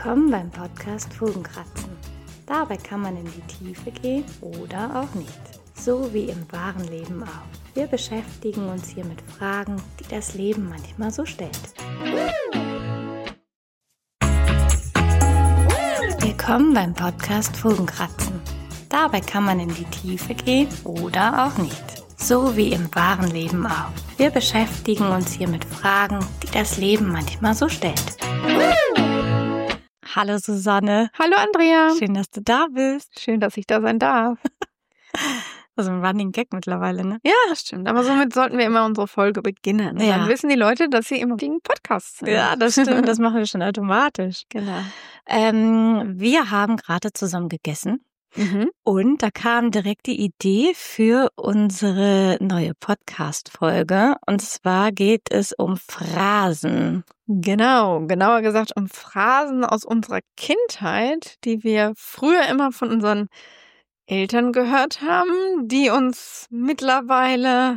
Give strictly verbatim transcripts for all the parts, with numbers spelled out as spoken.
Willkommen beim Podcast Fugenkratzen. Dabei kann man in die Tiefe gehen oder auch nicht. So wie im wahren Leben auch. Wir beschäftigen uns hier mit Fragen, die das Leben manchmal so stellt. Willkommen beim Podcast Fugenkratzen. Dabei kann man in die Tiefe gehen oder auch nicht. So wie im wahren Leben auch. Wir beschäftigen uns hier mit Fragen, die das Leben manchmal so stellt. Hallo Susanne. Hallo Andrea. Schön, dass du da bist. Schön, dass ich da sein darf. Also ein Running Gag mittlerweile, ne? Ja, das stimmt. Aber somit sollten wir immer unsere Folge beginnen. Ja. Dann wissen die Leute, dass sie im richtigen Podcast sind. Ja, das stimmt. Das machen wir schon automatisch. Genau. Ähm, wir haben gerade zusammen gegessen. Mhm. Und da kam direkt die Idee für unsere neue Podcast-Folge. Und zwar geht es um Phrasen. Genau, genauer gesagt um Phrasen aus unserer Kindheit, die wir früher immer von unseren Eltern gehört haben, die uns mittlerweile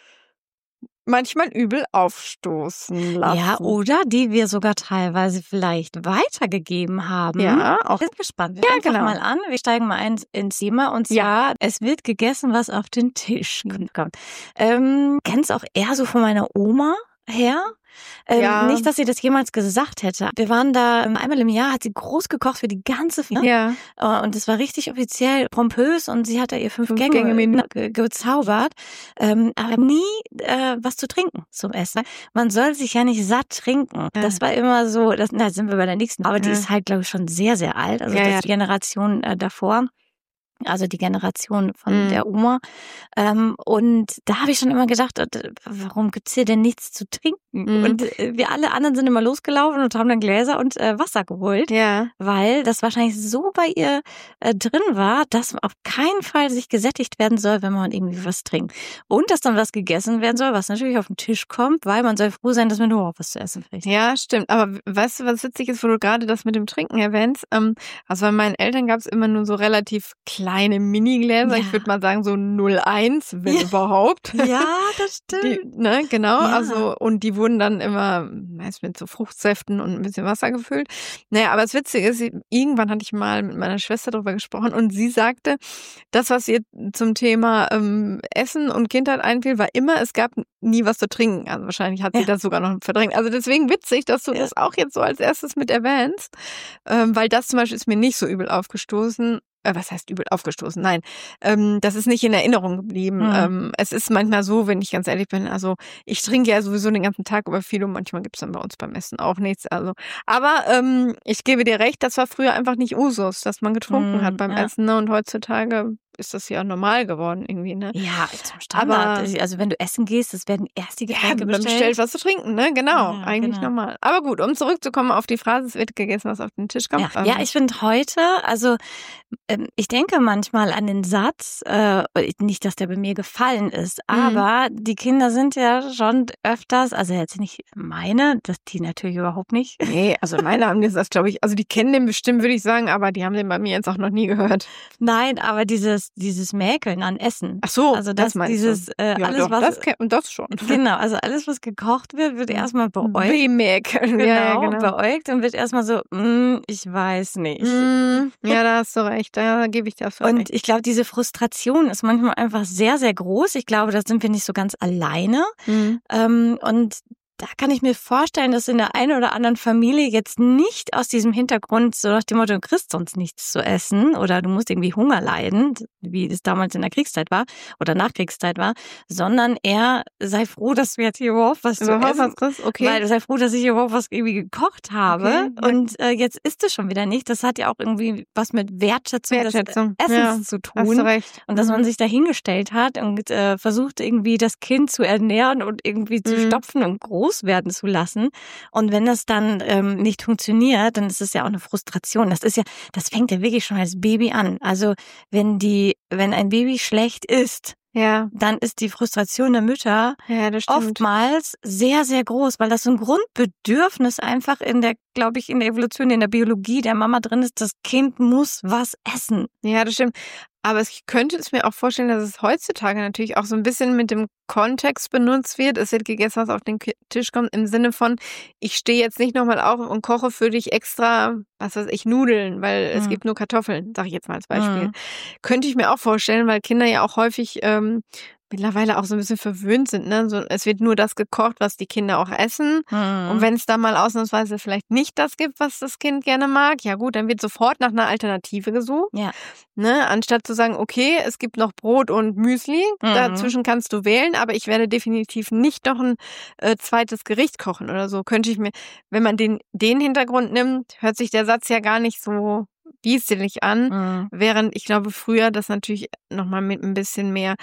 manchmal übel aufstoßen lassen. Ja, oder die wir sogar teilweise vielleicht weitergegeben haben. Ja, auch. Ich bin gespannt. Wir Ja, fangen genau. mal an. Wir steigen mal ein ins Thema. Und zwar, Ja. es wird gegessen, was auf den Tisch kommt. Ähm, kennst auch eher so von meiner Oma her. Ähm, Ja. Nicht, dass sie das jemals gesagt hätte. Wir waren da ähm, einmal im Jahr, hat sie groß gekocht für die ganze Familie. Ja. Und es war richtig offiziell pompös und sie hat da ihr fünf, Fünf Gänge, Gänge Menü. ge gezaubert. Ähm, aber nie äh, was zu trinken zum Essen. Man soll sich ja nicht satt trinken. Ja. Das war immer so, das, na, sind wir bei der nächsten. Aber die Ja. ist halt, glaube ich, schon sehr, sehr alt. Also Ja, das ja. ist die Generation äh, davor. Also die Generation von Mhm. der Oma. Ähm, und da habe ich schon immer gedacht, äh, warum gibt's hier denn nichts zu trinken? Mhm. Und äh, wir alle anderen sind immer losgelaufen und haben dann Gläser und äh, Wasser geholt, Ja. weil das wahrscheinlich so bei ihr äh, drin war, dass auf keinen Fall sich gesättigt werden soll, wenn man irgendwie was trinkt. Und dass dann was gegessen werden soll, was natürlich auf den Tisch kommt, weil man soll froh sein, dass man überhaupt was zu essen kriegt. Ja, stimmt. Aber weißt du, was witzig ist, wo du gerade das mit dem Trinken erwähnst? Ähm, also bei meinen Eltern gab es immer nur so relativ kleine Minigläser. Ja. Ich würde mal sagen so null Komma eins, wenn Ja. überhaupt. Ja, das Die, ne, genau. Ja. Also, und die wurden dann immer meist mit so Fruchtsäften und ein bisschen Wasser gefüllt. Naja, aber das Witzige ist, irgendwann hatte ich mal mit meiner Schwester darüber gesprochen und sie sagte, das, was ihr zum Thema ähm, Essen und Kindheit einfiel, war immer, es gab nie was zu trinken. Also wahrscheinlich hat sie Ja. das sogar noch verdrängt. Also deswegen witzig, dass du Ja. das auch jetzt so als erstes mit erwähnst, ähm, weil das zum Beispiel ist mir nicht so übel aufgestoßen. Äh, was heißt übel aufgestoßen? Nein, ähm, das ist nicht in Erinnerung geblieben. Mhm. Ähm, es ist manchmal so, wenn ich ganz ehrlich bin, also ich trinke ja sowieso den ganzen Tag über viel und manchmal gibt's dann bei uns beim Essen auch nichts. Also, aber ähm, ich gebe dir recht, das war früher einfach nicht Usus, dass man getrunken Mhm, hat beim ja. Essen. Ne? Und heutzutage ist das ja normal geworden irgendwie. Ne? Ja, zum Standard. Aber- Also wenn du essen gehst, es werden erst die Ja, Getränke man bestellt. bestellt was zu trinken, ne? Genau, Ja, eigentlich genau. normal. Aber gut, um zurückzukommen auf die Phrase, es wird gegessen, was auf den Tisch kommt. Ja, ja, ich finde heute, also ähm, ich denke manchmal an den Satz, äh, nicht, dass der bei mir gefallen ist, Mhm. aber die Kinder sind ja schon öfters, also jetzt nicht meine, das die natürlich überhaupt nicht. Nee, also meine haben das, glaube ich, also die kennen den bestimmt, würde ich sagen, aber die haben den bei mir jetzt auch noch nie gehört. Nein, aber dieses dieses Mäkeln an Essen. Ach so, Also das, das meinst dieses du. äh, Ja, alles doch, was das kennt und das schon. genau, also alles was gekocht wird, wird erstmal beäugt. Bemerken. Genau, Ja, ja, genau. beäugt und wird erstmal so, mm, ich weiß nicht. Mm, ja, da hast du recht, da gebe ich dir absolut Und recht. ich glaube, diese Frustration ist manchmal einfach sehr, sehr groß. Ich glaube, da sind wir nicht so ganz alleine. Mhm. Ähm, und da kann ich mir vorstellen, dass in der einen oder anderen Familie jetzt nicht aus diesem Hintergrund so nach dem Motto, du kriegst sonst nichts zu essen oder du musst irgendwie Hunger leiden, wie es damals in der Kriegszeit war oder Nachkriegszeit war, sondern eher sei froh, dass du jetzt hier überhaupt was Überhaupt zu was essen, kriegst? Okay. weil sei froh, dass ich überhaupt was irgendwie gekocht habe Okay, ja. und äh, jetzt isst es schon wieder nicht. Das hat ja auch irgendwie was mit Wertschätzung, Wertschätzung, des Essens ja, zu Hast du tun. recht. Und dass Mhm. man sich da hingestellt hat und äh, versucht irgendwie das Kind zu ernähren und irgendwie zu Mhm. stopfen und groß werden zu lassen. Und wenn das dann ähm, nicht funktioniert, dann ist es ja auch eine Frustration. Das ist ja, das fängt ja wirklich schon als Baby an. Also wenn die, wenn ein Baby schlecht isst, Ja, dann ist die Frustration der Mütter ja, das stimmt. oftmals sehr, sehr groß, weil das so ein Grundbedürfnis einfach in der, glaube ich, in der Evolution, in der Biologie der Mama drin ist. Das Kind muss was essen. Ja, das stimmt. Aber ich könnte es mir auch vorstellen, dass es heutzutage natürlich auch so ein bisschen mit dem Kontext benutzt wird. Es wird gegessen, was auf den Tisch kommt, im Sinne von, ich stehe jetzt nicht nochmal auf und koche für dich extra, was weiß ich, Nudeln, weil es Mhm. gibt nur Kartoffeln, sage ich jetzt mal als Beispiel. Mhm. Könnte ich mir auch vorstellen, weil Kinder ja auch häufig ähm, mittlerweile auch so ein bisschen verwöhnt sind. Ne? So, es wird nur das gekocht, was die Kinder auch essen. Mhm. Und wenn es da mal ausnahmsweise vielleicht nicht das gibt, was das Kind gerne mag, ja gut, dann wird sofort nach einer Alternative gesucht. Ja. Ne? Anstatt zu sagen, okay, es gibt noch Brot und Müsli, Mhm. dazwischen kannst du wählen, aber ich werde definitiv nicht noch ein äh, zweites Gericht kochen oder so. Könnte ich mir, wenn man den, den Hintergrund nimmt, hört sich der Satz ja gar nicht so wieselig an, Mhm. während ich glaube, früher das natürlich nochmal mit ein bisschen mehr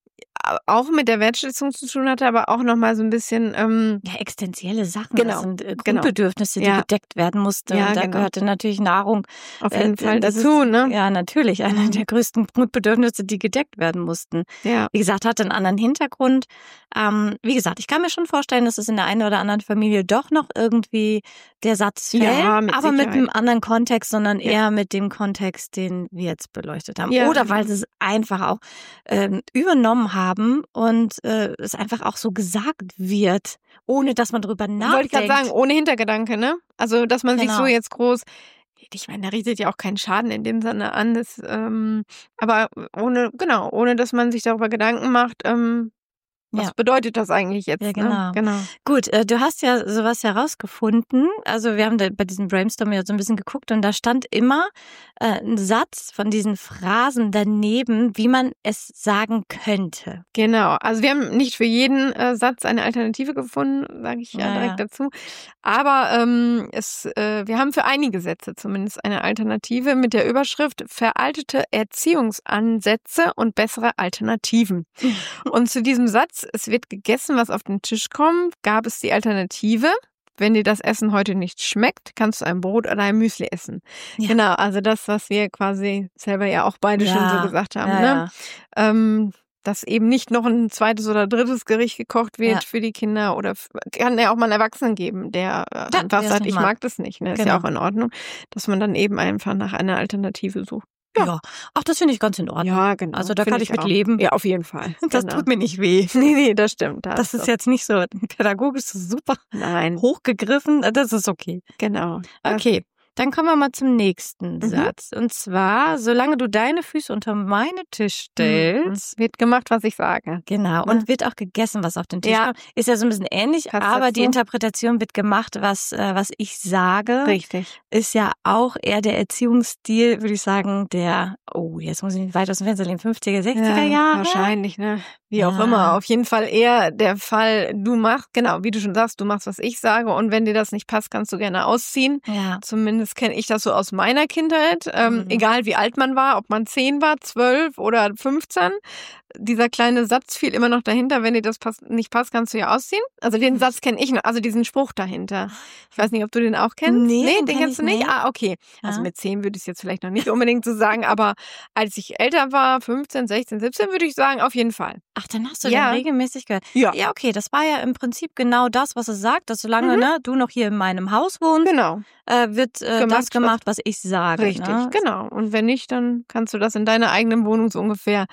auch mit der Wertschätzung zu tun hatte, aber auch nochmal so ein bisschen ähm, Ja, existenzielle Sachen. Genau, Das sind äh, genau. Grundbedürfnisse, die Ja. gedeckt werden mussten. Ja, und da genau. gehörte natürlich Nahrung auf jeden äh, Fall das dazu, ist, ne? Ja, natürlich. Einer Mhm. der größten Grundbedürfnisse, die gedeckt werden mussten. Ja. Wie gesagt, hat einen anderen Hintergrund. Ähm, wie gesagt, ich kann mir schon vorstellen, dass es in der einen oder anderen Familie doch noch irgendwie der Satz fällt, Ja, mit aber mit Sicherheit. einem anderen Kontext, sondern Ja. eher mit dem Kontext, den wir jetzt beleuchtet haben. Ja, Oder weil genau. sie es einfach auch ähm, übernommen haben und äh, es einfach auch so gesagt wird, ohne dass man drüber nachdenkt. Wollte ich gerade sagen, ohne Hintergedanke, ne? Also, dass man sich Genau. so jetzt groß, ich meine, da richtet ja auch keinen Schaden in dem Sinne an, das, ähm, aber ohne, genau, ohne dass man sich darüber Gedanken macht, ähm, was Ja. bedeutet das eigentlich jetzt? Ja, Ne? genau. Genau. Gut, äh, du hast ja sowas herausgefunden. Also wir haben da bei diesem Brainstorm ja so ein bisschen geguckt und da stand immer äh, ein Satz von diesen Phrasen daneben, wie man es sagen könnte. Genau. Also wir haben nicht für jeden äh, Satz eine Alternative gefunden, sage ich ja, Ja, direkt ja. dazu. Aber ähm, es, äh, wir haben für einige Sätze zumindest eine Alternative mit der Überschrift veraltete Erziehungsansätze und bessere Alternativen. Und zu diesem Satz, es wird gegessen, was auf den Tisch kommt, gab es die Alternative. Wenn dir das Essen heute nicht schmeckt, kannst du ein Brot oder ein Müsli essen. Ja. Genau, also das, was wir quasi selber ja auch beide schon so Ja, gesagt haben. ja, Ne? ja. Ähm, dass eben nicht noch ein zweites oder drittes Gericht gekocht wird Ja. für die Kinder oder f- kann ja auch mal einen Erwachsenen geben, der äh, Ja, einfach der es sagt, nicht ich mag. mag das nicht. Ne? Ist ja Genau. auch in Ordnung, dass man dann eben einfach nach einer Alternative sucht. Ja. Ja. Ach, das finde ich ganz in Ordnung. Ja, genau. Also da Find kann ich mit auch. leben. Ja, auf jeden Fall. Das Genau. tut mir nicht weh. Nee, nee, das stimmt. da Das hast ist du- jetzt nicht so pädagogisch so super Nein, hochgegriffen. Das ist okay. genau. Das- Okay, dann kommen wir mal zum nächsten Mhm. Satz. Und zwar, solange du deine Füße unter meinen Tisch stellst, Wird gemacht, was ich sage. genau, Ne? und wird auch gegessen, was auf den Tisch Ja. kommt. Ist ja so ein bisschen ähnlich, Passt aber die dazu. Interpretation wird gemacht, was, äh, was ich sage, Richtig. ist ja auch eher der Erziehungsstil, würde ich sagen, der, oh, jetzt muss ich nicht weit aus dem Fenster lehnen, fünfziger, sechziger Jahre. Wahrscheinlich, ne? Wie Ja. auch immer. Auf jeden Fall eher der Fall, du machst, genau, wie du schon sagst, du machst, was ich sage und wenn dir das nicht passt, kannst du gerne ausziehen. Ja. Zumindest kenne ich das so aus meiner Kindheit. Ähm, Mhm. Egal wie alt man war, ob man zehn war, zwölf oder fünfzehn. Dieser kleine Satz fiel immer noch dahinter, wenn dir das pass- nicht passt, kannst du ja ausziehen. Also den Satz kenne ich noch, also diesen Spruch dahinter. Ich weiß nicht, ob du den auch kennst. Nee, nee den den kenn kennst ich du nicht? nicht. Ah, okay. Also Ja. mit zehn würde ich es jetzt vielleicht noch nicht unbedingt so sagen, aber als ich älter war, fünfzehn, sechzehn, siebzehn, würde ich sagen, auf jeden Fall. Ach, dann hast du Ja. den regelmäßig gehört. Ja. Ja, okay, das war ja im Prinzip genau das, was es sagt, dass solange Mhm. ne, du noch hier in meinem Haus wohnst, Genau. äh, wird äh, Gemacht, das gemacht, was ich sage. Richtig, Ne? genau. Und wenn nicht, dann kannst du das in deiner eigenen Wohnung so ungefähr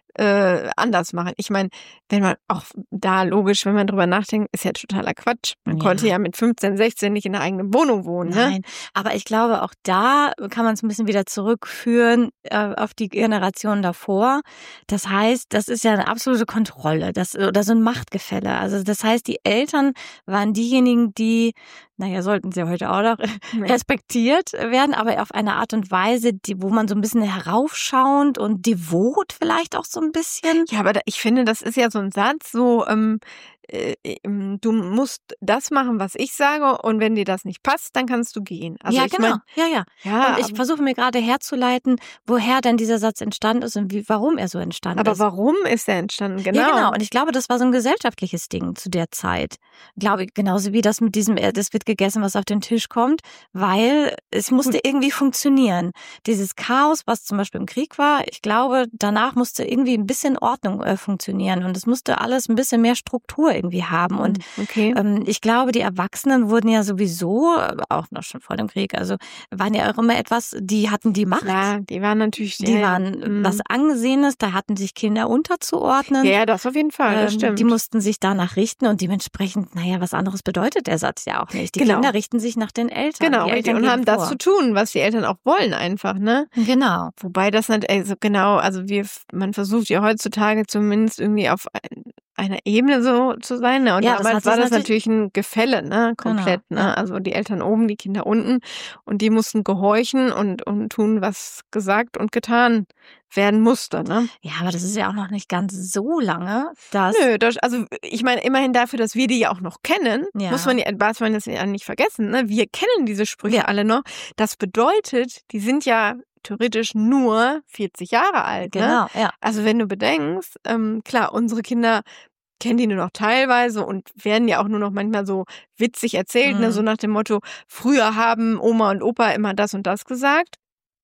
äh, anders machen. Ich meine, wenn man auch da logisch, wenn man drüber nachdenkt, ist ja totaler Quatsch. Man Ja. konnte ja mit fünfzehn, sechzehn nicht in der eigenen Wohnung wohnen. Ne? Nein, aber ich glaube, auch da kann man es ein bisschen wieder zurückführen äh, auf die Generation davor. Das heißt, das ist ja eine absolute Kontrolle, das oder so ein Machtgefälle. Also das heißt, die Eltern waren diejenigen, die, naja, sollten sie heute auch noch Nee. respektiert werden, aber auf eine Art und Weise, die, wo man so ein bisschen heraufschauend und devot vielleicht auch so ein bisschen. Ja, aber da, ich finde, das ist ja so ein Satz, so ähm, äh, ähm, du musst das machen, was ich sage und wenn dir das nicht passt, dann kannst du gehen. Also ja, ich genau. mein, ja, ja. ja, Und ich aber, versuche mir gerade herzuleiten, woher denn dieser Satz entstanden ist und wie, warum er so entstanden aber ist. warum ist der entstanden? Genau. Ja, genau. Und ich glaube, das war so ein gesellschaftliches Ding zu der Zeit. Glaube ich, genauso wie das mit diesem, äh, das wird gegessen, was auf den Tisch kommt, weil es musste irgendwie funktionieren. Dieses Chaos, was zum Beispiel im Krieg war, ich glaube, danach musste irgendwie ein bisschen Ordnung äh, funktionieren und es musste alles ein bisschen mehr Struktur irgendwie haben. Und okay. ähm, ich glaube, die Erwachsenen wurden ja sowieso, auch noch schon vor dem Krieg, also waren ja auch immer etwas, die hatten die Macht. Ja, die waren natürlich... Die ja, waren mhm. was Angesehenes, da hatten sich Kinder unterzuordnen. Ja, ja, das auf jeden Fall, das Ähm, stimmt. Die mussten sich danach richten und dementsprechend, naja, was anderes bedeutet der Satz ja auch nicht. Die Genau. Kinder richten sich nach den Eltern. Genau, die richtig. Eltern Und geben haben das vor. zu tun, was die Eltern auch wollen einfach, ne? Genau. Wobei das nicht, also genau, also wir, man versucht ja heutzutage zumindest irgendwie auf ein, einer Ebene so zu sein, ne? Und Ja, das damals hat war sich das natürlich ein Gefälle, ne? Komplett, Genau, ne? ja. Also die Eltern oben, die Kinder unten und die mussten gehorchen und, und tun, was gesagt und getan werden musste, ne? Ja, aber das ist ja auch noch nicht ganz so lange, dass... Nö, das, also ich meine, immerhin dafür, dass wir die ja auch noch kennen, Ja. muss man ja, darf man das ja nicht vergessen, ne? Wir kennen diese Sprüche Ja. alle noch. Das bedeutet, die sind ja theoretisch nur vierzig Jahre alt, ne? Genau, ja. Also wenn du bedenkst, ähm, klar, unsere Kinder kennen die nur noch teilweise und werden ja auch nur noch manchmal so witzig erzählt, Mhm. ne? So nach dem Motto, früher haben Oma und Opa immer das und das gesagt.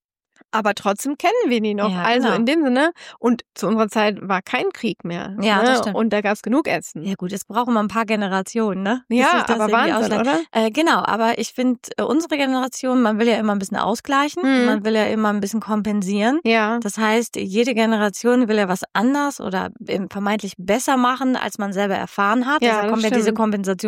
Aber trotzdem kennen wir die noch. Ja, also genau. in dem Sinne, und zu unserer Zeit war kein Krieg mehr. Ja, ne? das stimmt. Und da gab es genug Essen. Ja gut, es braucht immer ein paar Generationen, ne? Bis Ja, sich das aber irgendwie Wahnsinn, ausgleicht. oder? Äh, genau, aber ich finde, äh, unsere Generation, man will ja immer ein bisschen ausgleichen, Mhm. man will ja immer ein bisschen kompensieren. Ja. Das heißt, jede Generation will ja was anders oder ähm, vermeintlich besser machen, als man selber erfahren hat. Ja, Deshalb das kommen ja diese stimmt.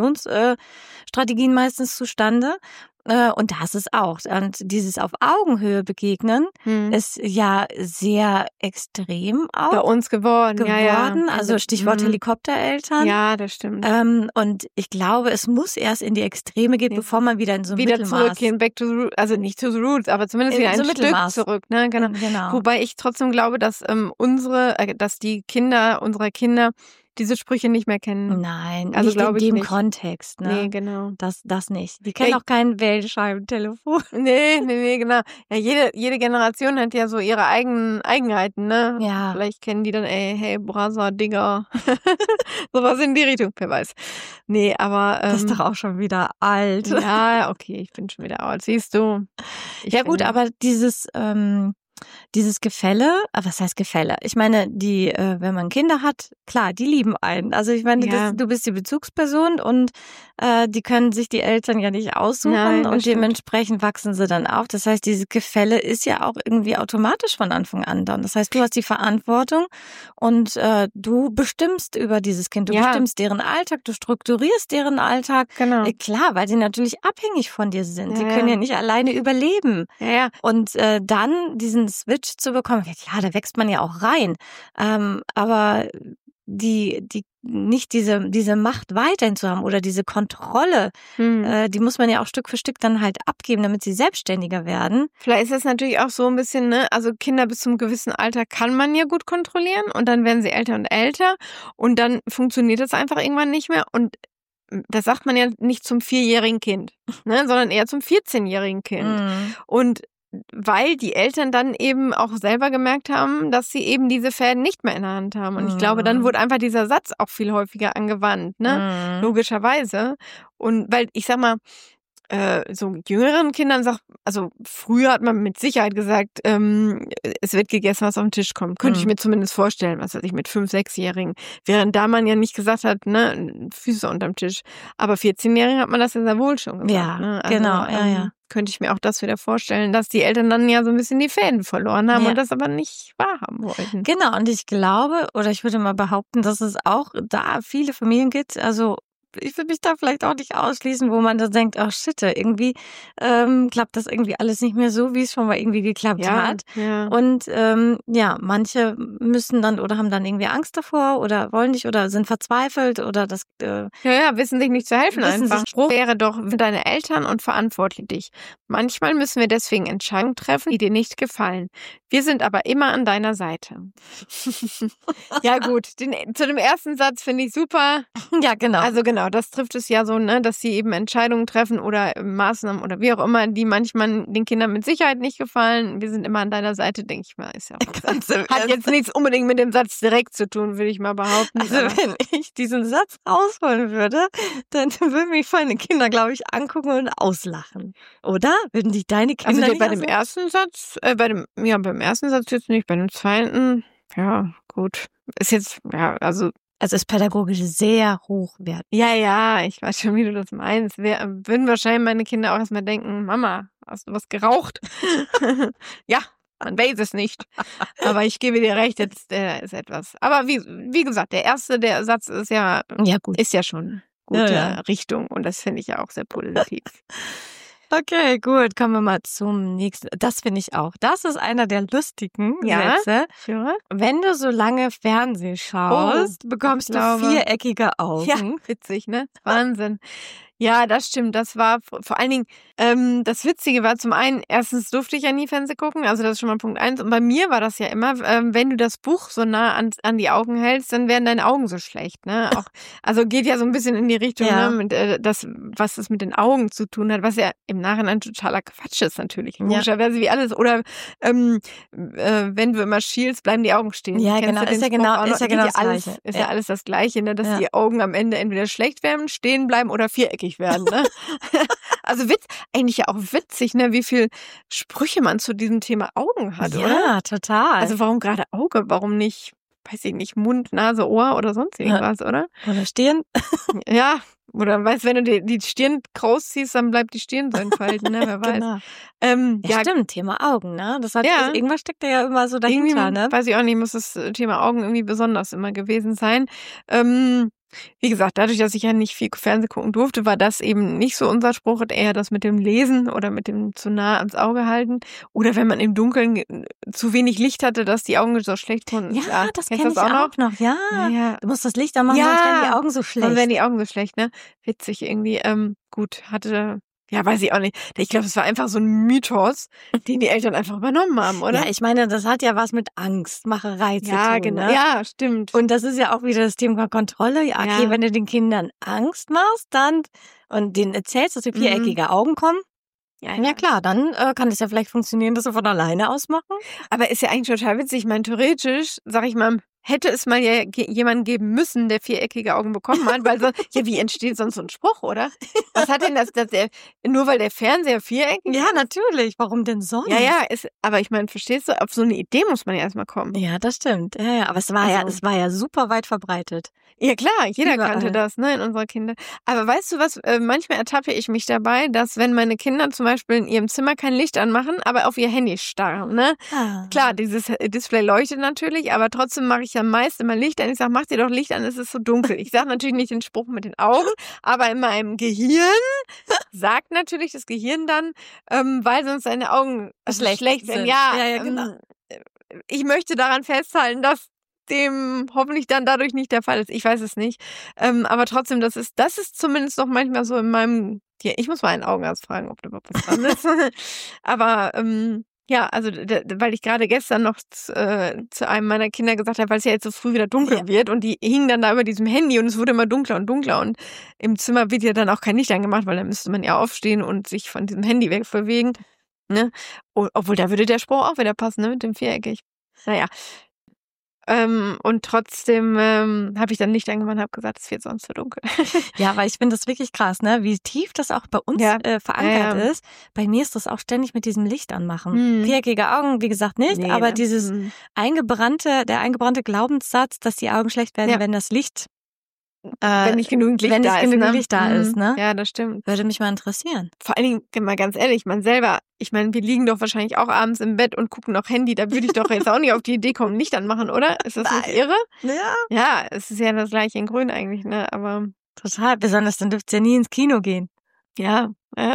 Kompensationsstrategien meistens zustande. Äh, Und das ist auch. Und dieses auf Augenhöhe begegnen Hm. ist ja sehr extrem auch Bei uns geworden. geworden. Ja, ja. Also Stichwort mhm. Helikoptereltern. Ja, das stimmt. Ähm, und ich glaube, es muss erst in die Extreme gehen, Ja. bevor man wieder in so ein wieder Mittelmaß... zurückgehen, back to the roots, also nicht to the roots, aber zumindest In wieder so ein Stück Mittelmaß. zurück, ne? Genau. Genau. Wobei ich trotzdem glaube, dass ähm, unsere, äh, dass die Kinder unserer Kinder diese Sprüche nicht mehr kennen. Nein, Also nicht in glaube ich dem nicht. Kontext. Ne? Nee, genau. Das, das nicht. Die kennen Ja, auch kein Wählscheibentelefon. Nee, nee, nee, genau. Ja, jede, jede Generation hat ja so ihre eigenen Eigenheiten, ne? Ja. Vielleicht kennen die dann, ey, hey, Brother, Digger. Sowas in die Richtung, wer weiß. Nee, aber. Ähm, Das ist doch auch schon wieder alt. Ja, okay, ich bin schon wieder alt. Siehst du? Ich Ja gut, bin- aber dieses ähm, dieses Gefälle, äh, was heißt Gefälle? Ich meine, die, äh, wenn man Kinder hat, klar, die lieben einen. Also ich meine, Ja. das, du bist die Bezugsperson und äh, die können sich die Eltern ja nicht aussuchen Nein, das und stimmt. dementsprechend wachsen sie dann auf. Das heißt, dieses Gefälle ist ja auch irgendwie automatisch von Anfang an dann. Das heißt, du hast die Verantwortung und äh, du bestimmst über dieses Kind. Du Ja. bestimmst deren Alltag, du strukturierst deren Alltag. Genau. Äh, klar, weil sie natürlich abhängig von dir sind. Sie Ja, können ja. ja nicht alleine überleben. Ja, ja. Und äh, dann diesen Switch zu bekommen, ja, da wächst man ja auch rein. Ähm, aber die, die nicht diese, diese Macht weiterhin zu haben oder diese Kontrolle, Hm. äh, die muss man ja auch Stück für Stück dann halt abgeben, damit sie selbstständiger werden. Vielleicht ist das natürlich auch so ein bisschen, ne, also Kinder bis zum gewissen Alter kann man ja gut kontrollieren und dann werden sie älter und älter und dann funktioniert das einfach irgendwann nicht mehr und das sagt man ja nicht zum vierjährigen Kind, ne, sondern eher zum vierzehnjährigen Kind. Mhm. Und weil die Eltern dann eben auch selber gemerkt haben, dass sie eben diese Fäden nicht mehr in der Hand haben. Und ich glaube, dann Mhm. wurde einfach dieser Satz auch viel häufiger angewandt, ne? Mhm. Logischerweise. Und weil, ich sag mal, äh, so jüngeren Kindern sagt, also früher hat man mit Sicherheit gesagt, ähm, es wird gegessen, was auf den Tisch kommt. Könnte Mhm. ich mir zumindest vorstellen, was weiß ich, mit fünf-, sechsjährigen. Während da man ja nicht gesagt hat, ne, Füße unterm Tisch. Aber vierzehnjährigen hat man das ja sehr wohl schon gesagt. Ja, ne? genau, ja, ja. Könnte ich mir auch das wieder vorstellen, dass die Eltern dann ja so ein bisschen die Fäden verloren haben Ja. und das aber nicht wahrhaben wollten. Genau, und ich glaube, oder ich würde mal behaupten, dass es auch da viele Familien gibt, also ich will mich da vielleicht auch nicht ausschließen, wo man dann denkt, oh shit, irgendwie ähm, klappt das irgendwie alles nicht mehr so, wie es schon mal irgendwie geklappt Ja, hat. ja. Und ähm, ja, manche müssen dann oder haben dann irgendwie Angst davor oder wollen nicht oder sind verzweifelt oder das äh, Ja, ja, wissen sich nicht zu helfen Wissen einfach. sich- Spruch wäre doch für deine Eltern und verantwortlich dich. Manchmal müssen wir deswegen Entscheidungen treffen, die dir nicht gefallen. Wir sind aber immer an deiner Seite. Ja gut, den, zu dem ersten Satz finde ich super. ja genau. Also genau, das trifft es ja so, ne, dass sie eben Entscheidungen treffen oder äh, Maßnahmen oder wie auch immer, die manchmal den Kindern mit Sicherheit nicht gefallen. Wir sind immer an deiner Seite, denke ich mal. Ist ja auch Ganz im hat jetzt nichts unbedingt mit dem Satz direkt zu tun, würde ich mal behaupten. Also aber- wenn ich diesen Satz rausholen würde, dann würden mich meine Kinder, glaube ich, angucken und auslachen. Oder? Würden dich deine Kinder Also der, nicht bei dem auslachen? ersten Satz, äh, bei dem, ja, beim ersten Satz jetzt nicht, bei dem zweiten, ja, gut. Ist jetzt, ja, also Also ist pädagogisch sehr hochwertig. Ja, ja, ich weiß schon, wie du das meinst. Wir würden wahrscheinlich meine Kinder auch erstmal denken, Mama, hast du was geraucht? Ja, man weiß es nicht. Aber ich gebe dir recht, jetzt der ist etwas. Aber wie, wie gesagt, der erste, der Satz ist ja, Ja, gut. ist ja schon gute Ja, ja. Richtung und das finde ich ja auch sehr positiv. Okay, gut, kommen wir mal zum nächsten. Das finde ich auch. Das ist einer der lustigen Ja? Sätze. Sure. Wenn du so lange Fernsehen schaust, bekommst ich du glaube. viereckige Augen. Ja, witzig, ne? Wahnsinn. Ja, das stimmt. Das war vor vor allen Dingen, ähm, das Witzige war zum einen, erstens durfte ich ja nie Fernsehen gucken, also das ist schon mal Punkt eins. Und bei mir war das ja immer, ähm, wenn du das Buch so nah an, an die Augen hältst, dann werden deine Augen so schlecht, ne? Auch, also geht ja so ein bisschen in die Richtung, Ja. ne? Mit, äh, das, was das mit den Augen zu tun hat, was ja im Nachhinein totaler Quatsch ist natürlich. Ja. Logischerweise wie alles. Oder ähm, äh, wenn du immer schielst, bleiben die Augen stehen. Ja, Kennst genau, du den ist ja Spruch genau- auch noch? ist ja Geht genau das alles, Gleiche. Ist Ja. ja alles das Gleiche, ne? Dass Ja. die Augen am Ende entweder schlecht werden, stehen bleiben oder viereckig werden, ne? Also Witz, eigentlich ja auch witzig, ne, wie viel Sprüche man zu diesem Thema Augen hat, ja, oder? total. Also warum gerade Auge? Warum nicht, weiß ich nicht, Mund, Nase, Ohr oder sonst irgendwas, oder? Oder Stirn. Ja, oder weißt, wenn du die, die Stirn kraus ziehst, dann bleibt die Stirn so in Falten, ne? Wer weiß. Genau. Ähm, Ja, ja, stimmt, Thema Augen, ne? Das hat, Ja. also irgendwas steckt da ja immer so irgendwie, dahinter, ne? weiß ich auch nicht, muss das Thema Augen irgendwie besonders immer gewesen sein. Ähm, wie gesagt, dadurch, dass ich ja nicht viel Fernsehen gucken durfte, war das eben nicht so unser Spruch, eher das mit dem Lesen oder mit dem zu nah ans Auge halten. Oder wenn man im Dunkeln äh, zu wenig Licht hatte, dass die Augen so schlecht wurden. Ja, das kennst kenne du ich auch noch. Ja. Ja, ja. Du musst das Licht anmachen, Ja. sonst werden die Augen so schlecht. Dann werden die Augen so schlecht, ne? Witzig irgendwie. Ähm, gut, hatte, ja, weiß ich auch nicht. Ich glaube, es war einfach so ein Mythos, den die Eltern einfach übernommen haben, oder? Ja, ich meine, das hat ja was mit Angstmacherei zu ja, tun, genau. ne? Ja, stimmt. Und das ist ja auch wieder das Thema Kontrolle. Ja, okay, Ja. wenn du den Kindern Angst machst, dann und denen erzählst, dass sie Mhm. viereckige Augen kommen, ja, ja klar, dann äh, kann es ja vielleicht funktionieren, dass sie von alleine aus machen. Aber ist ja eigentlich total witzig. Ich meine, theoretisch, sag ich mal, hätte es mal ja ge- jemanden geben müssen, der viereckige Augen bekommen hat, weil so, ja, wie entsteht sonst so ein Spruch, oder? Was hat denn das, dass der, nur weil der Fernseher viereckig Ja, natürlich. Warum denn sonst? Ja, ja, ist, aber ich meine, verstehst du, auf so eine Idee muss man ja erstmal kommen. Ja, das stimmt. Ja, ja. Aber es war ja, Also- es war ja super weit verbreitet. Ja, klar, jeder Überall. kannte das, ne, in unserer Kinder. Aber weißt du was, äh, manchmal ertappe ich mich dabei, dass wenn meine Kinder zum Beispiel in ihrem Zimmer kein Licht anmachen, aber auf ihr Handy starren, ne? Ah. Klar, dieses Display leuchtet natürlich, aber trotzdem mache ich ja meist immer Licht an. Ich sage, mach dir doch Licht an, es ist so dunkel. Ich sage natürlich nicht den Spruch mit den Augen, aber in meinem Gehirn sagt natürlich das Gehirn dann, ähm, weil sonst deine Augen also Schlecht schlecht sind. sind. Ja, Ja, ja, genau. ähm, ich möchte daran festhalten, dass dem hoffentlich dann dadurch nicht der Fall ist. Ich weiß es nicht. Ähm, aber trotzdem, das ist, das ist zumindest noch manchmal so in meinem, ja, ich muss mal einen Augenarzt fragen, ob da überhaupt was dran ist. Aber ähm, ja, also d- d- weil ich gerade gestern noch z- äh, zu einem meiner Kinder gesagt habe, weil es ja jetzt so früh wieder dunkel Ja. wird und die hingen dann da über diesem Handy und es wurde immer dunkler und dunkler und im Zimmer wird ja dann auch kein Licht angemacht, weil dann müsste man ja aufstehen und sich von diesem Handy wegbewegen. Ne? O- Obwohl, da würde der Spruch auch wieder passen, ne? Mit dem Viereckig. Naja. Ähm, und trotzdem ähm, habe ich dann Licht angemacht und habe gesagt, es wird sonst zu dunkel. Ja, weil ich finde das wirklich krass, ne? Wie tief das auch bei uns Ja. äh, verankert Ja, ja. ist. Bei mir ist das auch ständig mit diesem Licht anmachen. Hm. Viereckige Augen, wie gesagt, nicht, Nee, aber ne? dieses Hm. eingebrannte, der eingebrannte Glaubenssatz, dass die Augen schlecht werden, Ja. wenn das Licht, äh, wenn nicht genügend Licht wenn da nicht ist. genügend ne? Licht da Mhm. ist, ne? Ja, das stimmt. würde mich mal interessieren. Vor allen Dingen, mal ganz ehrlich, man selber, ich meine, wir liegen doch wahrscheinlich auch abends im Bett und gucken noch Handy. Da würde ich doch jetzt auch nicht auf die Idee kommen, Licht anmachen, oder? Ist das nicht Nein. irre? Ja. Ja, es ist ja das gleiche in Grün eigentlich, ne? Aber Total, besonders dann dürft ihr nie ins Kino gehen. ja, ja.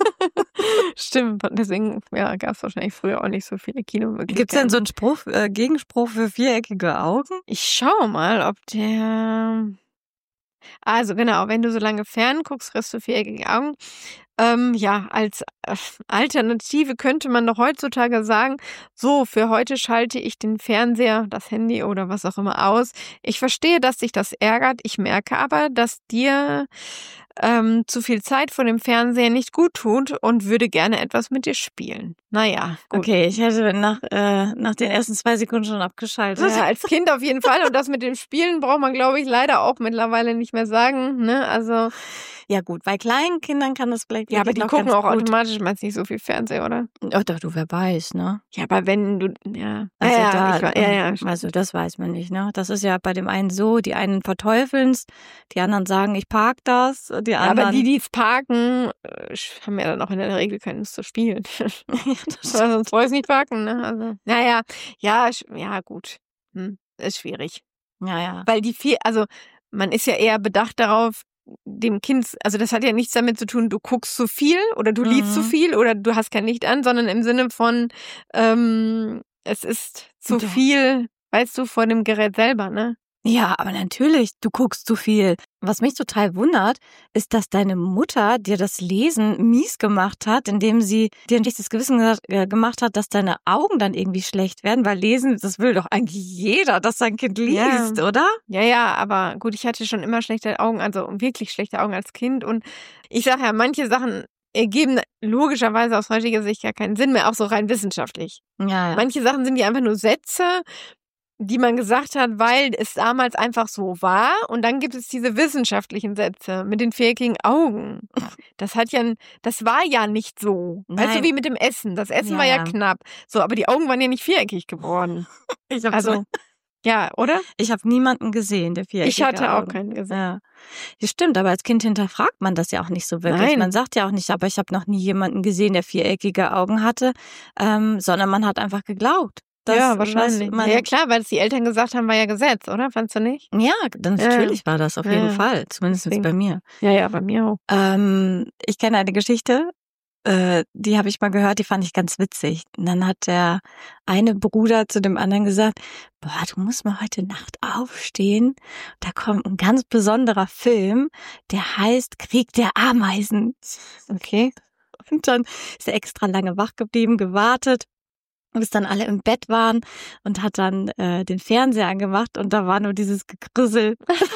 Stimmt. Deswegen ja, gab es wahrscheinlich früher auch nicht so viele Kinomöglichkeiten. Gibt's denn so einen Spruch, äh, Gegenspruch für viereckige Augen? Ich schaue mal, ob der. Also genau, wenn du so lange fern guckst, kriegst du viereckige Augen. Ähm, ja, als äh, Alternative könnte man doch heutzutage sagen, so, für heute schalte ich den Fernseher, das Handy oder was auch immer aus. Ich verstehe, dass dich das ärgert. Ich merke aber, dass dir ähm, zu viel Zeit vor dem Fernseher nicht gut tut und würde gerne etwas mit dir spielen. Naja, gut. Okay, ich hätte nach, äh, nach den ersten zwei Sekunden schon abgeschaltet. Ja, als Kind auf jeden Fall. Und das mit dem Spielen braucht man, glaube ich, leider auch mittlerweile nicht mehr sagen. Ne? Also Ja gut, bei kleinen Kindern kann das vielleicht ja, aber wirklich die noch gucken ganz auch gut. automatisch meist nicht so viel Fernsehen, oder? Oh, doch, du, wer weiß, ne? Ja, aber wenn du, ja. Also ja, da, ja, ich, wa- ja, ja. also das weiß man nicht, ne? Das ist ja bei dem einen so, die einen verteufeln's, die anderen sagen, ich park das, die Ja, anderen. aber die, die es parken, äh, haben ja dann auch in der Regel keine Lust zu spielen. Ja, das Weil sonst wollen sie nicht parken, ne? Also, naja, ja, sch- ja, gut. Hm, ist schwierig. ja, ja. Weil die viel, also man ist ja eher bedacht darauf, dem Kind, also das hat ja nichts damit zu tun, du guckst zu viel oder du liest zu Mhm. viel oder du hast kein Licht an, sondern im Sinne von, ähm, es ist zu Ja. viel, weißt du, vor dem Gerät selber, ne? Ja, aber natürlich, du guckst zu viel. Was mich total wundert, ist, dass deine Mutter dir das Lesen mies gemacht hat, indem sie dir ein schlechtes Gewissen ge- äh, gemacht hat, dass deine Augen dann irgendwie schlecht werden, weil Lesen, das will doch eigentlich jeder, dass sein Kind Ja. liest, oder? Ja, ja, aber gut, ich hatte schon immer schlechte Augen, also wirklich schlechte Augen als Kind. Und ich sage ja, manche Sachen ergeben logischerweise aus heutiger Sicht gar keinen Sinn mehr, auch so rein wissenschaftlich. Ja, ja. Manche Sachen sind ja einfach nur Sätze, die man gesagt hat, weil es damals einfach so war. Und dann gibt es diese wissenschaftlichen Sätze mit den viereckigen Augen. Das hat ja, das war ja nicht so. Weißt du, Nein. wie mit dem Essen. Das Essen Ja, war ja, ja. knapp. So, aber die Augen waren ja nicht viereckig geworden. Ich habe Also, ja, oder? ich hab niemanden gesehen, der viereckige Ich hatte auch Augen. keinen gesehen. Ja. Ja, stimmt, aber als Kind hinterfragt man das ja auch nicht so wirklich. Nein. Man sagt ja auch nicht, aber ich habe noch nie jemanden gesehen, der viereckige Augen hatte, ähm, sondern man hat einfach geglaubt. dass- Ja, wahrscheinlich. dass Man, Ja, klar, weil es die Eltern gesagt haben, war ja Gesetz, oder? Fandst du nicht? ja, dann Ja. natürlich war das auf Ja, jeden ja. Fall, zumindest Deswegen. bei mir. Ja, ja, bei mir auch. Ähm, ich kenne eine Geschichte, äh, die habe ich mal gehört, die fand ich ganz witzig. Und dann hat der eine Bruder zu dem anderen gesagt, boah, du musst mal heute Nacht aufstehen. Da kommt ein ganz besonderer Film, der heißt Krieg der Ameisen. Okay. Und dann ist er extra lange wach geblieben, gewartet, bis dann alle im Bett waren und hat dann äh, den Fernseher angemacht und da war nur dieses Gegrüssel.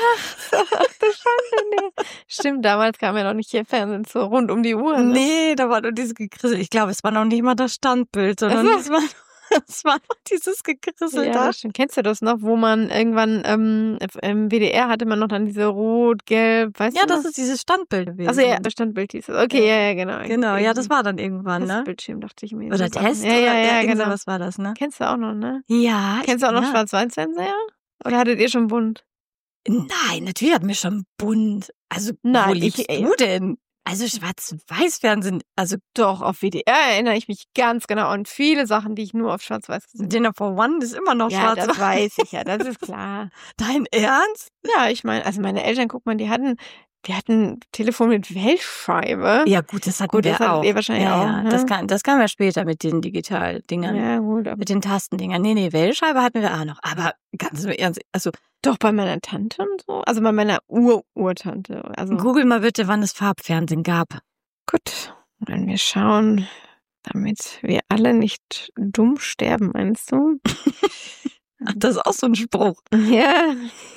Stimmt, damals kam ja noch nicht hier Fernsehen so rund um die Uhr. Ne? Nee, da war nur dieses Gegrissel. Ich glaube, es war noch nicht mal das Standbild, sondern Ach so. es war, es war noch dieses Gegrissel Ja, da. das stimmt. Kennst du das noch, wo man irgendwann ähm, im W D R hatte man noch dann diese rot, gelb, weißt Ja, du das noch? ist dieses Standbild gewesen. Also ja, das Standbild hieß es. Okay, ja, ja, genau. Genau, ja, das war dann irgendwann, ne? Bildschirm, dachte ich mir. Oder So Test, Sachen. Ja, ja, oder ja, irgend genau. sowas war das, ne? Kennst du auch noch, ne? Ja. Kennst du auch noch ja. Schwarz-Weiß-Fernseher? Oder hattet ihr schon bunt? Nein, natürlich hatten wir schon bunt. Also, Nein, wo ich- liebst ey. du denn? Also Schwarz-Weiß-Fernsehen, also Doch, auf W D R erinnere ich mich ganz genau an viele Sachen, die ich nur auf Schwarz-Weiß gesehen habe. Dinner for One ist immer noch Ja, das schwarz-weiß. weiß ich ja, das ist klar. Dein Ernst? Ja, ich meine, also meine Eltern, guck mal, die hatten, die hatten Telefon mit Weltscheibe. Ja gut, das hatten Gut, wir das hattet auch. ihr wahrscheinlich ja, auch, ja. ne? Das kam, das kam ja später mit den Digitaldingern. Ja, gut, aber Mit den Tastendingern. Nee, nee, Wählscheibe hatten wir auch noch. Aber ganz im Ernst, also doch bei meiner Tante und so. Also bei meiner Ur-Urtante. Also google mal bitte, wann es Farbfernsehen gab. gut, wenn wir schauen, damit wir alle nicht dumm sterben, meinst du? Ach, das ist auch so ein Spruch. Ja.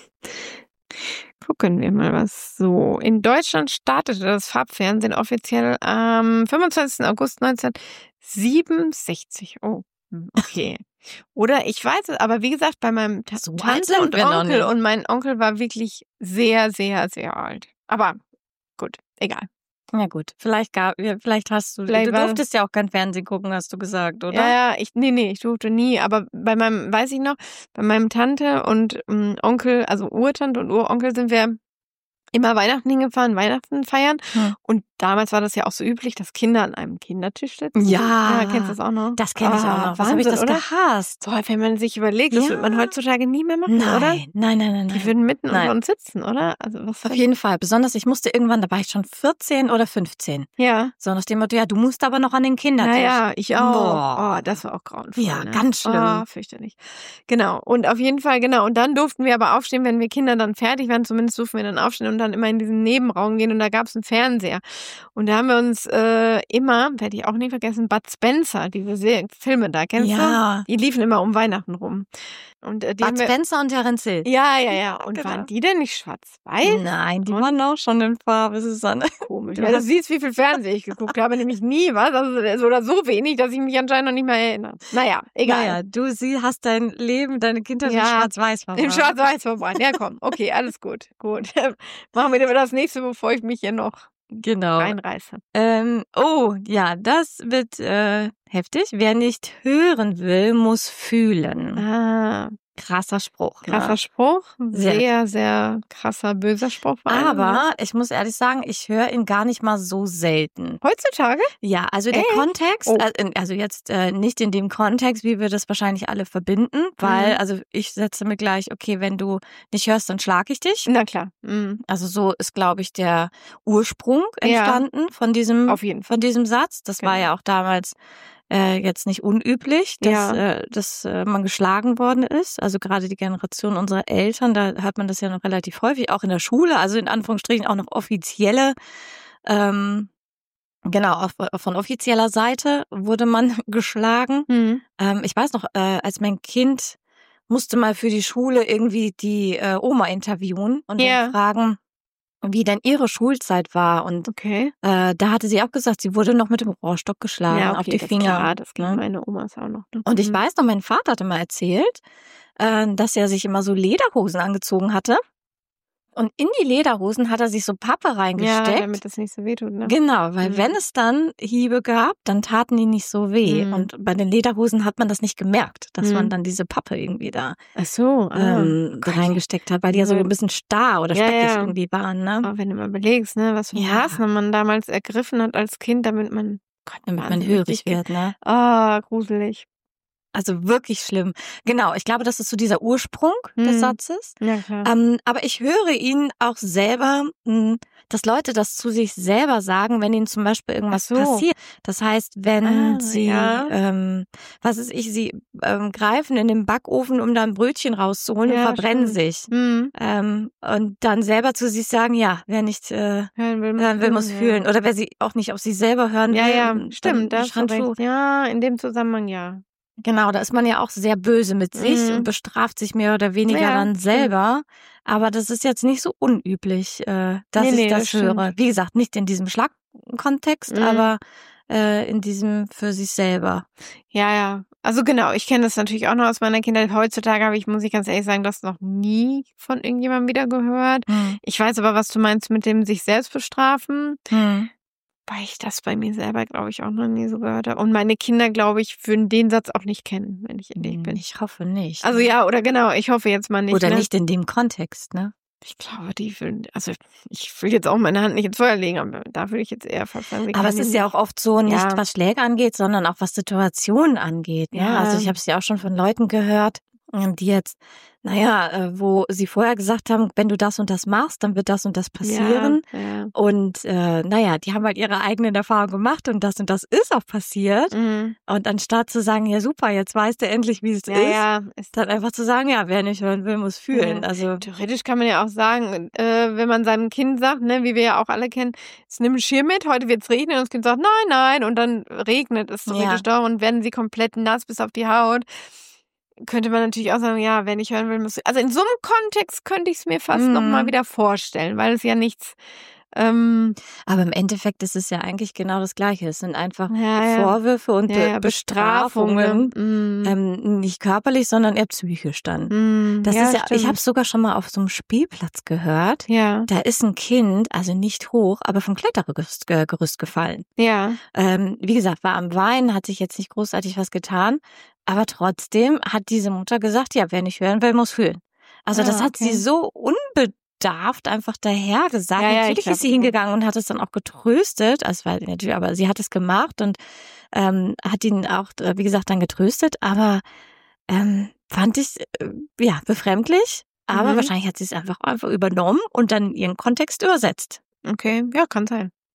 Gucken wir mal was. So, in Deutschland startete das Farbfernsehen offiziell am fünfundzwanzigsten August neunzehnhundertsiebenundsechzig. Oh, hm, okay. Oder ich weiß es, aber wie gesagt, bei meinem Ta So alt Tante sind und wir noch Onkel nicht. und mein Onkel war wirklich sehr, sehr, sehr alt. Aber gut, egal. Ja gut, vielleicht gab, ja, vielleicht hast du, Vielleicht du war- durftest ja auch kein Fernsehen gucken, hast du gesagt, oder? Ja, ja, ich, nee, nee, ich durfte nie, aber bei meinem, weiß ich noch, bei meinem Tante und ähm, Onkel, also Urtante und Uronkel sind wir immer Weihnachten hingefahren, Weihnachten feiern. Hm. Und damals war das ja auch so üblich, dass Kinder an einem Kindertisch sitzen. Ja. Ja, kennst du das auch noch? Das kenne ich auch Ah, noch. Was habe ich das Wahnsinn, oder? gehasst? Boah, wenn man sich überlegt, das Ja. wird man heutzutage nie mehr machen, Nein, oder? nein, nein, nein, Die nein. würden mitten Nein. unter uns sitzen, oder? Also was? Auf jeden Fall. Besonders, ich musste irgendwann, da war ich schon vierzehn oder fünfzehn. Ja. So nach dem Motto, ja, du musst aber noch an den Kindertisch. Naja, ich auch. Boah. Oh, das war auch grauenvoll. Ja, ne? ganz schlimm. Oh, fürchterlich. Genau. Und auf jeden Fall, genau. Und dann durften wir aber aufstehen, wenn wir Kinder dann fertig waren. Zumindest durften wir dann aufstehen und dann immer in diesen Nebenraum gehen und da gab es einen Fernseher. Und da haben wir uns äh, immer, werde ich auch nie vergessen, Bud Spencer, diese Se- Filme da, kennst Ja. du? Die liefen immer um Weihnachten rum. Und äh, die Bud haben wir, Spencer und Terence Hill. ja, ja, ja. Und Genau. waren die denn nicht schwarz-weiß? Nein, die Und- waren auch schon in Farbe, Susanne. Komisch. Du Ja, du hast- siehst, wie viel Fernsehen ich geguckt habe, nämlich nie was, also so oder so wenig, dass ich mich anscheinend noch nicht mehr erinnere. Naja, egal. Naja, du sie hast dein Leben, deine Kindheit in Ja, Schwarz-Weiß verbracht. Im Schwarz-Weiß verbrannt. Ja, komm. Okay, alles gut. Gut. Machen wir das nächste, bevor ich mich hier noch Genau. reinreiße. Ähm, oh, ja, das wird äh, heftig. Wer nicht hören will, muss fühlen. Ah, Krasser Spruch. krasser Ne? Spruch. Sehr Sehr, sehr krasser, böser Spruch. vor allem, ne? Aber ich muss ehrlich sagen, ich höre ihn gar nicht mal so selten. Heutzutage? Ja, also der Echt? Kontext, Oh. äh, in- also jetzt äh, nicht in dem Kontext, wie wir das wahrscheinlich alle verbinden, weil, Mhm. also ich setze mir gleich, okay, wenn du nicht hörst, dann schlag ich dich. Na klar. Mhm. Also so ist, glaube ich, der Ursprung Ja. entstanden von diesem, Auf jeden Fall. von diesem Satz. Das war Genau. ja auch damals äh, jetzt nicht unüblich, dass, Ja. äh, dass äh, man geschlagen worden ist. Also gerade die Generation unserer Eltern, da hört man das ja noch relativ häufig, auch in der Schule, also in Anführungsstrichen auch noch offizielle, ähm, genau, auf, von offizieller Seite wurde man geschlagen. Mhm. Ähm, ich weiß noch, äh, als mein Kind musste mal für die Schule irgendwie die äh, Oma interviewen und Ja. dann fragen, wie denn ihre Schulzeit war. Und Okay. äh, da hatte sie auch gesagt, sie wurde noch mit dem Rohrstock geschlagen Ja, okay, auf die das Finger. Klar, das kennen ne? meine Omas auch noch. Ne? Und ich Mhm. weiß noch, mein Vater hatte mal erzählt, äh, dass er sich immer so Lederhosen angezogen hatte. Und in die Lederhosen hat er sich so Pappe Ja, reingesteckt. damit das nicht so wehtut, ne? Genau, weil Mhm. wenn es dann Hiebe gab, dann taten die nicht so weh. Mhm. Und bei den Lederhosen hat man das nicht gemerkt, dass Mhm. man dann diese Pappe irgendwie da Ach so, ah. ähm, Gott. reingesteckt hat, weil die ja so Ja. ein bisschen starr oder Ja, speckig ja. irgendwie waren. Ne? Aber wenn du mal überlegst, ne, was für Ja. Maßnahmen man damals ergriffen hat als Kind, damit man, Gott, Damit man Wahnsinn, hörig richtig ge- wird. Ne? Ah, gruselig. Also wirklich schlimm. Genau, ich glaube, das ist so dieser Ursprung des Mhm. Satzes. Ja, klar. Ähm, aber ich höre ihn auch selber, mh, dass Leute das zu sich selber sagen, wenn ihnen zum Beispiel irgendwas Ach so. passiert. Das heißt, wenn Ah, sie, ja. ähm, was ist ich, sie ähm, greifen in den Backofen, um da ein Brötchen rauszuholen und Ja, verbrennen stimmt. sich. Mhm. Ähm, und dann selber zu sich sagen, ja, wer nicht äh, Hören will, hören will, muss ja. fühlen. Oder wer sie auch nicht auf sich selber hören Ja, will. ja, dann stimmt, da hast du Handschuh. recht. Ja, in dem Zusammenhang ja. Genau, da ist man ja auch sehr böse mit sich Mhm. und bestraft sich mehr oder weniger Ja, dann stimmt. selber. Aber das ist jetzt nicht so unüblich, äh, dass Nee, ich nee, das das stimmt. höre. Wie gesagt, nicht in diesem Schlagkontext, Mhm. aber äh, in diesem für sich selber. Ja, ja. Also genau, ich kenne das natürlich auch noch aus meiner Kindheit. Heutzutage habe ich, muss ich ganz ehrlich sagen, das noch nie von irgendjemandem wieder gehört. Hm. Ich weiß aber, was du meinst mit dem sich selbst bestrafen, Hm. weil ich das bei mir selber, glaube ich, auch noch nie so gehört habe. Und meine Kinder, glaube ich, würden den Satz auch nicht kennen, wenn ich ehrlich bin. Ich hoffe nicht. Also ja, oder genau, ich hoffe jetzt mal nicht. Oder ne? nicht in dem Kontext, ne? Ich glaube, die würden, also ich will jetzt auch meine Hand nicht ins Feuer legen, aber da würde ich jetzt eher fast sagen, wir Aber es kennen ist ihn ja auch oft so, nicht Ja. was Schläge angeht, sondern auch was Situationen angeht. Ne? Ja. Also ich habe es ja auch schon von Leuten gehört, ähm, die jetzt, naja, äh, wo sie vorher gesagt haben, wenn du das und das machst, dann wird das und das passieren. Ja, ja. Und äh, naja, die haben halt ihre eigenen Erfahrungen gemacht und das und das ist auch passiert. Mhm. Und anstatt zu sagen, ja super, jetzt weißt du endlich, wie es Ja, ist, ja, ist dann einfach zu sagen, ja, wer nicht hören will, muss fühlen. Ja. Also Theoretisch kann man ja auch sagen, äh, wenn man seinem Kind sagt, ne, wie wir ja auch alle kennen, es nimm einen Schirm mit, heute wird's regnen, und das Kind sagt, nein, nein, und dann regnet es theoretisch Ja. doch und werden sie komplett nass bis auf die Haut. Könnte man natürlich auch sagen, ja, wer nicht hören will, muss. Also in so einem Kontext könnte ich es mir fast Mhm. nochmal wieder vorstellen, weil es ja nichts. Ähm, aber im Endeffekt ist es ja eigentlich genau das Gleiche. Es sind einfach ja, ja. Vorwürfe und Ja, Be- ja, Bestrafungen, Bestrafungen. Mm. ähm, nicht körperlich, sondern eher psychisch dann. Mm, Das ist ja, ich stimmt. habe es sogar schon mal auf so einem Spielplatz gehört. Ja, Da ist ein Kind, also nicht hoch, aber vom Klettergerüst äh, Gerüst gefallen. ja. Ähm, wie gesagt, war am Weinen, hat sich jetzt nicht großartig was getan, aber trotzdem hat diese Mutter gesagt, ja, wer nicht hören will, muss fühlen. Also Ah, das hat okay. sie so unbedarft einfach daher gesagt. Ja, ja, ich Natürlich glaub, ist sie hingegangen und hat es dann auch getröstet, also weil natürlich, aber sie hat es gemacht und ähm, hat ihn auch, äh, wie gesagt, dann getröstet, aber ähm, fand ich äh, ja befremdlich. Aber Mhm. wahrscheinlich hat sie es einfach einfach übernommen und dann ihren Kontext übersetzt. Okay, ja, kann sein.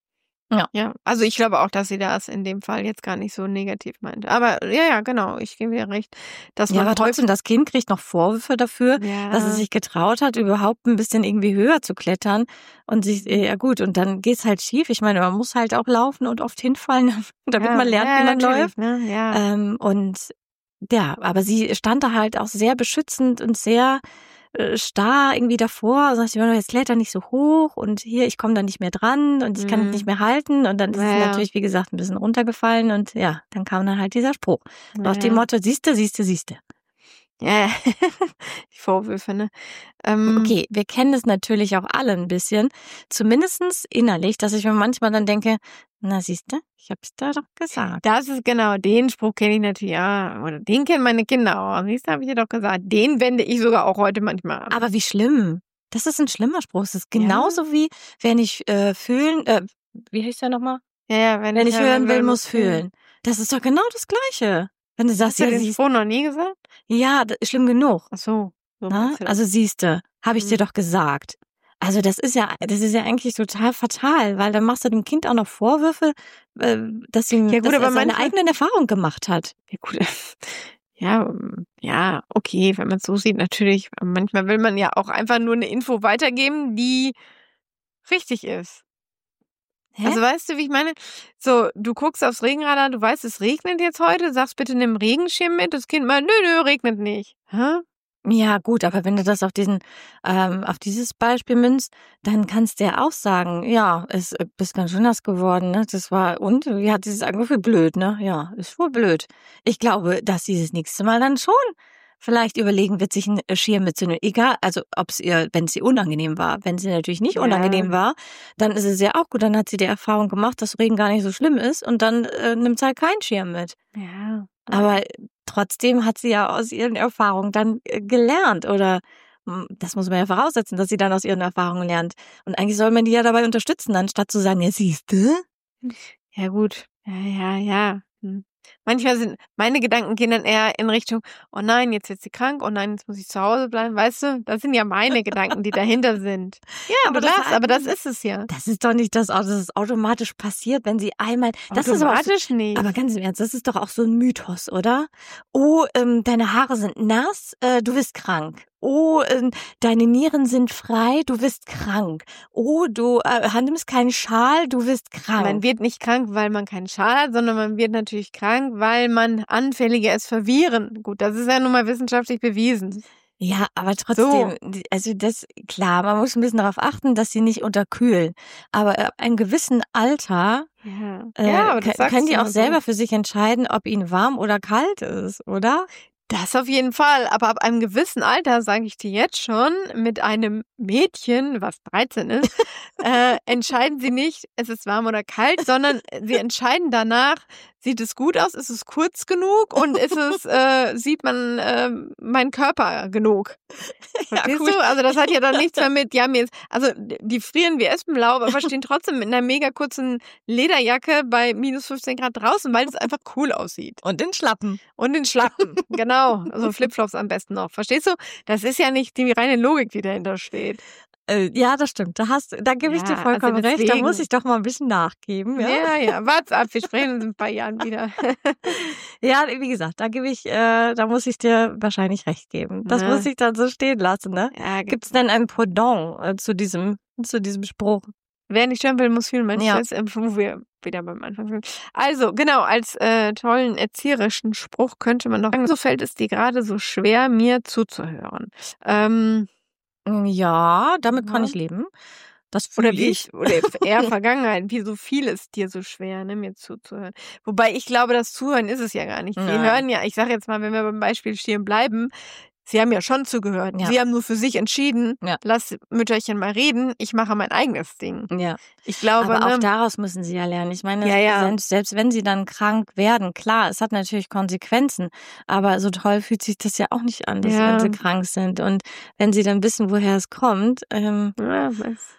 Ja. Ja, also ich glaube auch, dass sie das in dem Fall jetzt gar nicht so negativ meinte. Aber ja, ja, genau, ich gebe dir recht, dass Ja, man aber trotzdem, das Kind kriegt noch Vorwürfe dafür, dass es ja, sich getraut hat, überhaupt ein bisschen irgendwie höher zu klettern und sich, mhm. ja gut, und dann geht's halt schief. Ich meine, man muss halt auch laufen und oft hinfallen, damit Ja, man lernt, ja, wie man natürlich, läuft. ne? Ja. Ähm, und ja, aber sie stand da halt auch sehr beschützend und sehr äh, starr irgendwie davor. Sagt sie, jetzt kletter nicht so hoch und hier, ich komme da nicht mehr dran und ich kann es nicht Mhm. mehr halten. Und dann ist sie Ja, natürlich, wie gesagt, ein bisschen runtergefallen und ja, dann kam dann halt dieser Spruch. So ja, nach dem ja. Motto, siehste, siehste, siehste. Ja, ja. Die Vorwürfe, ne? Ähm, Okay, wir kennen es natürlich auch alle ein bisschen, zumindestens innerlich, dass ich mir manchmal dann denke, na siehste, ich hab's da doch gesagt. das ist genau, den Spruch kenne ich natürlich, ja, oder den kennen meine Kinder auch. Siehst du, habe ich dir doch gesagt. Den wende ich sogar auch heute manchmal an. Aber wie schlimm. Das ist ein schlimmer Spruch. Es ist Ja, genauso wie, wenn ich äh, fühlen, äh, wie heißt der nochmal? ja, ja, wenn Wenn ich ich hören hören will, will, muss muss fühlen. fühlen. Das ist doch genau das Gleiche. Wenn du sagst, Hast du ja, den siehst, Spruch noch nie gesagt? ja, das ist schlimm genug. Ach so, so Ne? meinst du das. Also siehste, habe ich dir Mhm. doch gesagt. Also das ist ja, das ist ja eigentlich total fatal, weil dann machst du dem Kind auch noch Vorwürfe, äh, dass ihm, Ja gut, dass er aber seine manchmal, eigenen Erfahrungen gemacht hat. ja gut, ja, ähm, ja, okay, wenn man es so sieht, natürlich. Manchmal will man ja auch einfach nur eine Info weitergeben, die richtig ist. Hä? Also weißt du, wie ich meine? So, du guckst aufs Regenradar, du weißt, es regnet jetzt heute, sagst bitte nimm Regenschirm mit, das Kind meint, nö, nö, regnet nicht. Hä? Ja, gut, aber wenn du das auf diesen, ähm, auf dieses Beispiel münzt, dann kannst du ja auch sagen, ja, es äh, bist ganz schön nass geworden, ne? Das war, und wie hat sie es angefühlt? Blöd, ne? Ja, ist wohl blöd. Ich glaube, dass sie das nächste Mal dann schon vielleicht überlegen wird, sich einen Schirm mitzunehmen. Egal, also ob es ihr, wenn es ihr unangenehm war. Wenn sie natürlich nicht Ja, unangenehm war, dann ist es ja auch gut. Dann hat sie die Erfahrung gemacht, dass Regen gar nicht so schlimm ist und dann äh, nimmt sie halt keinen Schirm mit. ja. Aber trotzdem hat sie ja aus ihren Erfahrungen dann äh, gelernt oder mm, das muss man ja voraussetzen, dass sie dann aus ihren Erfahrungen lernt. Und eigentlich soll man die ja dabei unterstützen, anstatt zu sagen, ja, siehste. Ja gut, ja, ja, ja. Hm. Manchmal sind meine Gedanken gehen dann eher in Richtung, oh nein, jetzt wird sie krank, oh nein, jetzt muss ich zu Hause bleiben, weißt du? Das sind ja meine Gedanken, die dahinter sind. Ja, Aber du das, lachst, aber das ist es ja. das ist doch nicht das, dass es automatisch passiert, wenn sie einmal. Das ist aber auch so, Automatisch nicht. aber ganz im Ernst, das ist doch auch so ein Mythos, oder? Oh, ähm, deine Haare sind nass, äh, du bist krank. Oh, ähm, deine Nieren sind frei, du bist krank. Oh, du äh, nimmst keinen Schal, du bist krank. Man wird nicht krank, weil man keinen Schal hat, sondern man wird natürlich krank, weil man anfälliger ist für Viren. Gut, das ist ja nun mal wissenschaftlich bewiesen. Ja, aber trotzdem, So. also das, klar, man muss ein bisschen darauf achten, dass sie nicht unterkühlen. Aber ab einem gewissen Alter Ja, äh, ja, aber das können, sagst können du die auch nur selber so. für sich entscheiden, ob ihnen warm oder kalt ist, oder? Das auf jeden Fall, aber ab einem gewissen Alter, sage ich dir jetzt schon, mit einem Mädchen, was dreizehn ist, äh, entscheiden sie nicht, es ist warm oder kalt, sondern sie entscheiden danach, sieht es gut aus, ist es kurz genug und ist es, äh, sieht man äh, meinen Körper genug. Verstehst gut. du? Also das hat ja dann nichts mehr mit, ja, mir ist, also die frieren wie Espenblau, aber stehen trotzdem mit einer mega kurzen Lederjacke bei minus fünfzehn Grad draußen, weil es einfach cool aussieht. Und den Schlappen. Und den Schlappen, genau. Also Flipflops am besten noch. Verstehst du? Das ist ja nicht die reine Logik, die dahinter steht. Äh, ja, das stimmt. Da hast, da gebe ich Ja, dir vollkommen also recht. Da muss deswegen. ich doch mal ein bisschen nachgeben. Ja, Ja, ja, warte ab, wir sprechen uns in ein paar Jahren wieder. ja, wie gesagt, da gebe ich, äh, da muss ich dir wahrscheinlich recht geben. Das Ne? muss ich dann so stehen lassen, ne? Ja, Gibt es denn ein Pendant äh, zu diesem, zu diesem Spruch? wer nicht hören will, muss fühlen, meinst Ja. du das? Ähm, Wo wir wieder beim Anfang sind. Also, genau, als äh, tollen erzieherischen Spruch könnte man noch sagen, so fällt es dir gerade so schwer, mir zuzuhören. Ähm, Ja, damit kann ja. ich leben. Das Oder fühle wie ich. ich, oder eher Vergangenheit, wieso fiel es dir so schwer, ne, mir zuzuhören? Wobei ich glaube, das Zuhören ist es ja gar nicht. Sie Nein. hören ja, ich sage jetzt mal, wenn wir beim Beispiel stehen bleiben, sie haben ja schon zugehört. Ja. Sie haben nur für sich entschieden, Ja. lass Mütterchen mal reden, ich mache mein eigenes Ding. Ja. Ich glaube, Aber auch ne, daraus müssen sie ja lernen. Ich meine, Ja, ja. selbst, selbst wenn sie dann krank werden, klar, es hat natürlich Konsequenzen, aber so toll fühlt sich das ja auch nicht an, dass Ja. wenn sie krank sind. Und wenn sie dann wissen, woher es kommt, ähm, ja, weiß.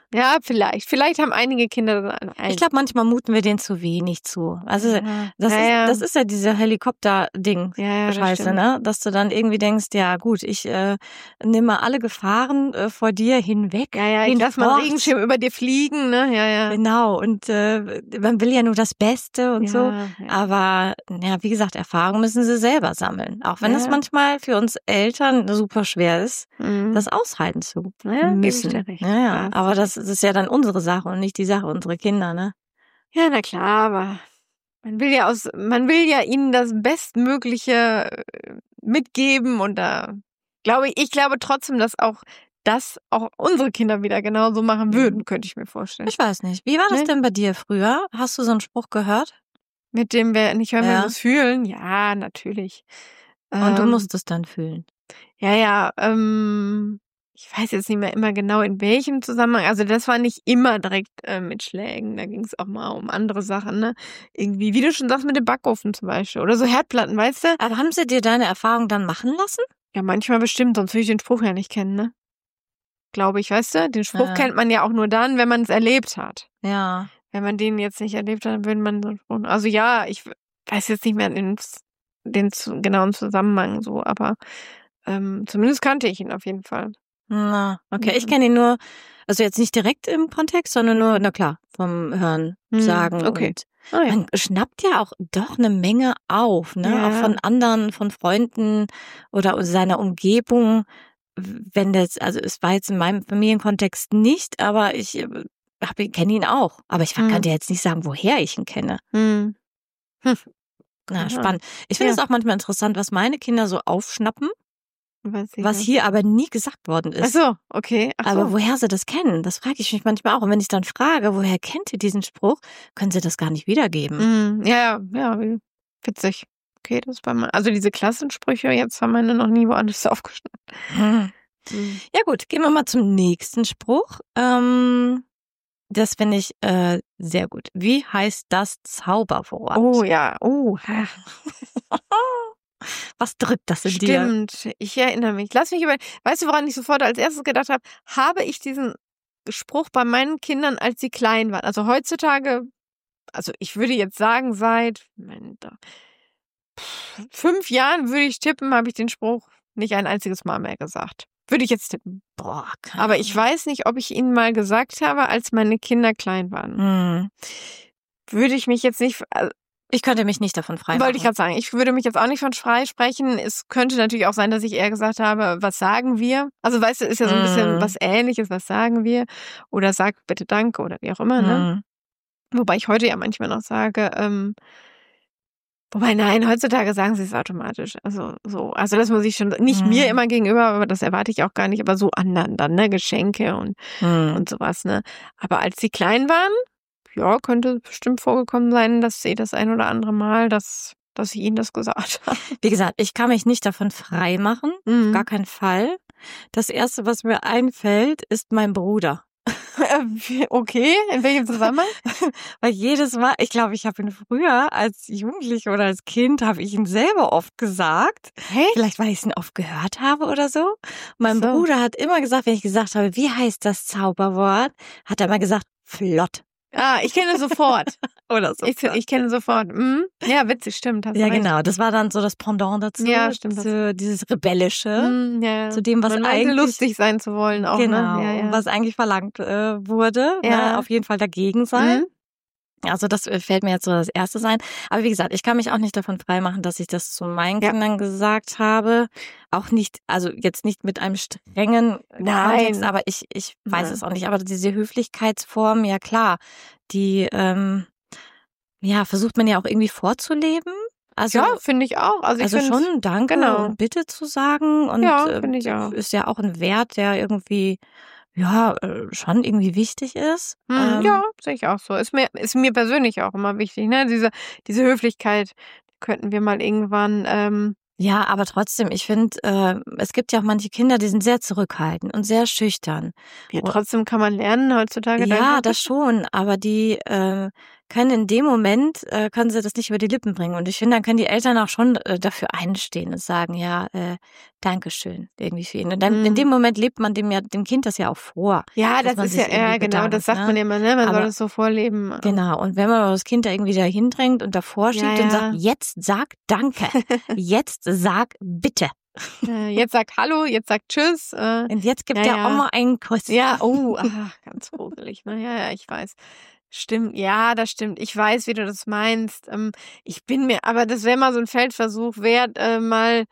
Ja, vielleicht. Vielleicht haben einige Kinder dann ein. Ich glaube, manchmal muten wir denen zu wenig zu. Also Ja. das, Ja, ist, ja. das ist ja diese Helikopter-Ding. Ja, ja, das Scheiße, stimmt. ne? Dass du dann irgendwie denkst, ja gut, ich äh, nehme mal alle Gefahren äh, vor dir hinweg. Ja, ja, ich lass mal einen hinfort. Regenschirm über dir fliegen, ne? Ja, ja. Genau, und äh, man will ja nur das Beste und Ja, so. ja. Aber ja, wie gesagt, Erfahrung müssen sie selber sammeln. Auch wenn Ja. es manchmal für uns Eltern super schwer ist, Mhm. das aushalten zu Ja, geb ich müssen. dir recht. Ja, ja. Da hast du Aber das, recht. das ist ja dann unsere Sache und nicht die Sache unserer Kinder, ne? Ja, na klar, aber man will ja aus, man will ja ihnen das Bestmögliche äh, mitgeben und da glaube ich, ich glaube trotzdem, dass auch das auch unsere Kinder wieder genauso machen würden, könnte ich mir vorstellen. Ich weiß nicht. Wie war das Ne? denn bei dir früher? Hast du so einen Spruch gehört? Mit dem wer nicht hören will, Ja. muss fühlen. Ja, natürlich. Und du Ähm, musst es dann fühlen. Ja, ja, ähm, ich weiß jetzt nicht mehr immer genau in welchem Zusammenhang. Also das war nicht immer direkt äh, mit Schlägen. Da ging es auch mal um andere Sachen, ne? Irgendwie, wie du schon sagst, mit dem Backofen zum Beispiel. Oder so Herdplatten, weißt du? Aber haben sie dir deine Erfahrung dann machen lassen? Ja, manchmal bestimmt, sonst würde ich den Spruch ja nicht kennen, ne? Glaube ich, weißt du? Den Spruch Ja. kennt man ja auch nur dann, wenn man es erlebt hat. Ja. Wenn man den jetzt nicht erlebt hat, dann würde man so einen Spruch. Also ja, ich weiß jetzt nicht mehr den, den zu, genauen Zusammenhang so, aber ähm, zumindest kannte ich ihn auf jeden Fall. Na, okay. Ich Mhm. kenne ihn nur, also jetzt nicht direkt im Kontext, sondern nur, na klar, vom Hören, Hm, Sagen. okay. Und Ah ja. man schnappt ja auch doch eine Menge auf, ne? Ja. Auch von anderen, von Freunden oder seiner Umgebung. Wenn das, also es war jetzt in meinem Familienkontext nicht, aber ich äh, hab, kenne ihn auch. Aber ich Hm. kann dir jetzt nicht sagen, woher ich ihn kenne. Hm. Hm. Na, Ja. spannend. Ich finde es Ja. auch manchmal interessant, was meine Kinder so aufschnappen, Weiß ich was nicht. hier aber nie gesagt worden Ach ist. so, okay. Ach Aber so. woher sie das kennen, das frage ich mich manchmal auch. Und wenn ich dann frage, woher kennt ihr diesen Spruch, können sie das gar nicht wiedergeben. Hm. Ja, ja, ja, witzig. Okay, das war mal. Also diese Klassensprüche, jetzt haben meine noch nie woanders aufgeschnappt. Hm. Hm. Ja gut, gehen wir mal zum nächsten Spruch. Ähm, das finde ich äh, sehr gut. Wie heißt das Zauberwort? Oh ja, oh. ha. Was drückt das in dir? Stimmt, ich erinnere mich. Lass mich über. Weißt du, woran ich sofort als erstes gedacht habe? Habe ich diesen Spruch bei meinen Kindern, als sie klein waren? Also heutzutage, also ich würde jetzt sagen, seit Moment, da- pff, fünf Jahren würde ich tippen, habe ich den Spruch nicht ein einziges Mal mehr gesagt. Würde ich jetzt tippen. Boah, keine Aber ich weiß nicht, ob ich ihn mal gesagt habe, als meine Kinder klein waren. Hm. Würde ich mich jetzt nicht. Also, Ich könnte mich nicht davon frei wollte ich machen. gerade sagen, ich würde mich jetzt auch nicht von frei sprechen. Es könnte natürlich auch sein, dass ich eher gesagt habe, was sagen wir? Also weißt du, ist ja so ein bisschen Mm. was Ähnliches, was sagen wir? Oder sag bitte Danke oder wie auch immer, ne? Hm. Wobei ich heute ja manchmal noch sage, ähm, wobei nein, heutzutage sagen sie es automatisch. Also so, also das muss ich schon, nicht Hm. mir immer gegenüber, aber das erwarte ich auch gar nicht, aber so anderen dann, ne? Geschenke und, Hm. und sowas, ne? Aber als sie klein waren, ja, könnte bestimmt vorgekommen sein, dass sie das ein oder andere Mal, dass, dass ich ihnen das gesagt habe. Wie gesagt, ich kann mich nicht davon frei machen. Mhm. Gar keinen Fall. Das Erste, was mir einfällt, ist mein Bruder. Okay, in welchem Zusammenhang? Weil jedes Mal, ich glaube, ich habe ihn früher als Jugendliche oder als Kind, habe ich ihn selber oft gesagt. Hey? Vielleicht, weil ich ihn oft gehört habe oder so. Mein Ach so. Bruder hat immer gesagt, wenn ich gesagt habe, wie heißt das Zauberwort, hat er immer gesagt, flott. Ah, ich kenne sofort. Oder so. Ich, ich kenne sofort. Mhm. Ja, witzig, stimmt. Hast Ja, recht. genau. Das war dann so das Pendant dazu. Ja, stimmt, das- Zu dieses Rebellische. Mhm, ja. Zu dem, was Man meinte, eigentlich lustig sein zu wollen auch, genau, ne? Ja, ja. was eigentlich verlangt äh, wurde. Ja. Ne? Auf jeden Fall dagegen sein. Mhm. Also das äh, fällt mir jetzt so das Erste sein. Aber wie gesagt, ich kann mich auch nicht davon freimachen, dass ich das zu meinen Ja. Kindern gesagt habe. Auch nicht, also jetzt nicht mit einem strengen Nein. Kontext, aber ich, ich weiß Nein. es auch nicht. Aber diese Höflichkeitsform, ja klar, die ähm, ja versucht man ja auch irgendwie vorzuleben. Also, Ja, finde ich auch. Also, ich also find's- schon Danke genau. und Bitte zu sagen. Und Ja, äh, finde ich auch. ist ja auch ein Wert, der irgendwie ja äh, schon irgendwie wichtig ist. Hm, Ähm, ja, sehe ich auch so. Ist mir, ist mir persönlich auch immer wichtig, ne? Diese, diese Höflichkeit könnten wir mal irgendwann, ähm, Ja, aber trotzdem, ich finde, äh, es gibt ja auch manche Kinder, die sind sehr zurückhaltend und sehr schüchtern. ja, Oh, trotzdem kann man lernen heutzutage. Ja, danke. das schon, aber die äh, können in dem Moment, äh, können sie das nicht über die Lippen bringen. Und ich finde, dann können die Eltern auch schon äh, dafür einstehen und sagen, ja, äh, Dankeschön, irgendwie für ihn. Und dann, Mhm. in dem Moment lebt man dem ja, dem Kind das ja auch vor. Ja, dass das man ist sich ja, ja, irgendwie genau, bedankt, das sagt ne? man ja immer, ne? Man Aber- soll es so vorleben. Genau, und wenn man aber das Kind da irgendwie da hindrängt und davor schiebt Ja, und ja. sagt, jetzt sag Danke, jetzt sag Bitte. Äh, Jetzt sagt Hallo, jetzt sagt Tschüss. Äh, Und jetzt gibt Ja, der ja. Oma einen Kuss. Ja, oh, ach, ganz gruselig. Ne? Ja, ja, ich weiß. Stimmt, ja, das stimmt. Ich weiß, wie du das meinst. Ähm, ich bin mir, aber das wäre mal so ein Feldversuch wert, äh, mal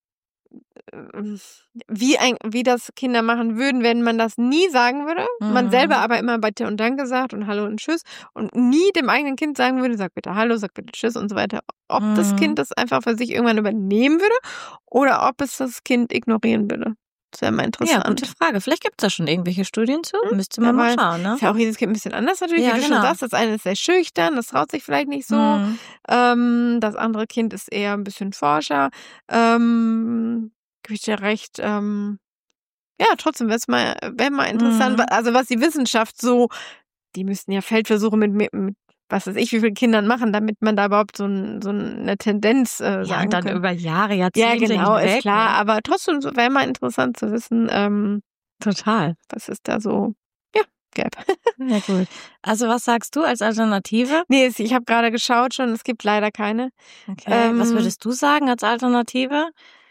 ähm, wie, ein, wie das Kinder machen würden, wenn man das nie sagen würde. Man Mhm. selber aber immer Bitte und Danke sagt und Hallo und Tschüss und nie dem eigenen Kind sagen würde, sag bitte Hallo, sag bitte Tschüss und so weiter. Ob das Mhm. Kind das einfach für sich irgendwann übernehmen würde oder ob es das Kind ignorieren würde. Das wäre mal Ja, interessant. gute Frage. Vielleicht gibt es da schon irgendwelche Studien zu. Hm, Müsste wer man mal weiß. schauen, ne? Ist ja auch jedes Kind ein bisschen anders natürlich, Ja, wie du schon genau. sagst. Das eine ist sehr schüchtern, das traut sich vielleicht nicht so. Mhm. Ähm, das andere Kind ist eher ein bisschen forscher. Ähm, gebe ich dir recht. Ähm, ja, trotzdem wäre es mal, wär mal interessant. Mhm. wa- Also was die Wissenschaft so, die müssten ja Feldversuche mit, mit, mit was weiß ich, wie vielen Kindern machen, damit man da überhaupt so, ein, so eine Tendenz äh, Ja, sagen und dann kann. über Jahre, Ja, Jahrzehnte genau, hinweg. ist klar. Ne? Aber trotzdem wäre mal interessant zu wissen, ähm, Total. was ist da so, ja, gäbe. Ja, gut. Also was sagst du als Alternative? Nee, es- ich habe gerade geschaut schon, es gibt leider keine. Okay. Was Ähm, würdest du sagen als Alternative?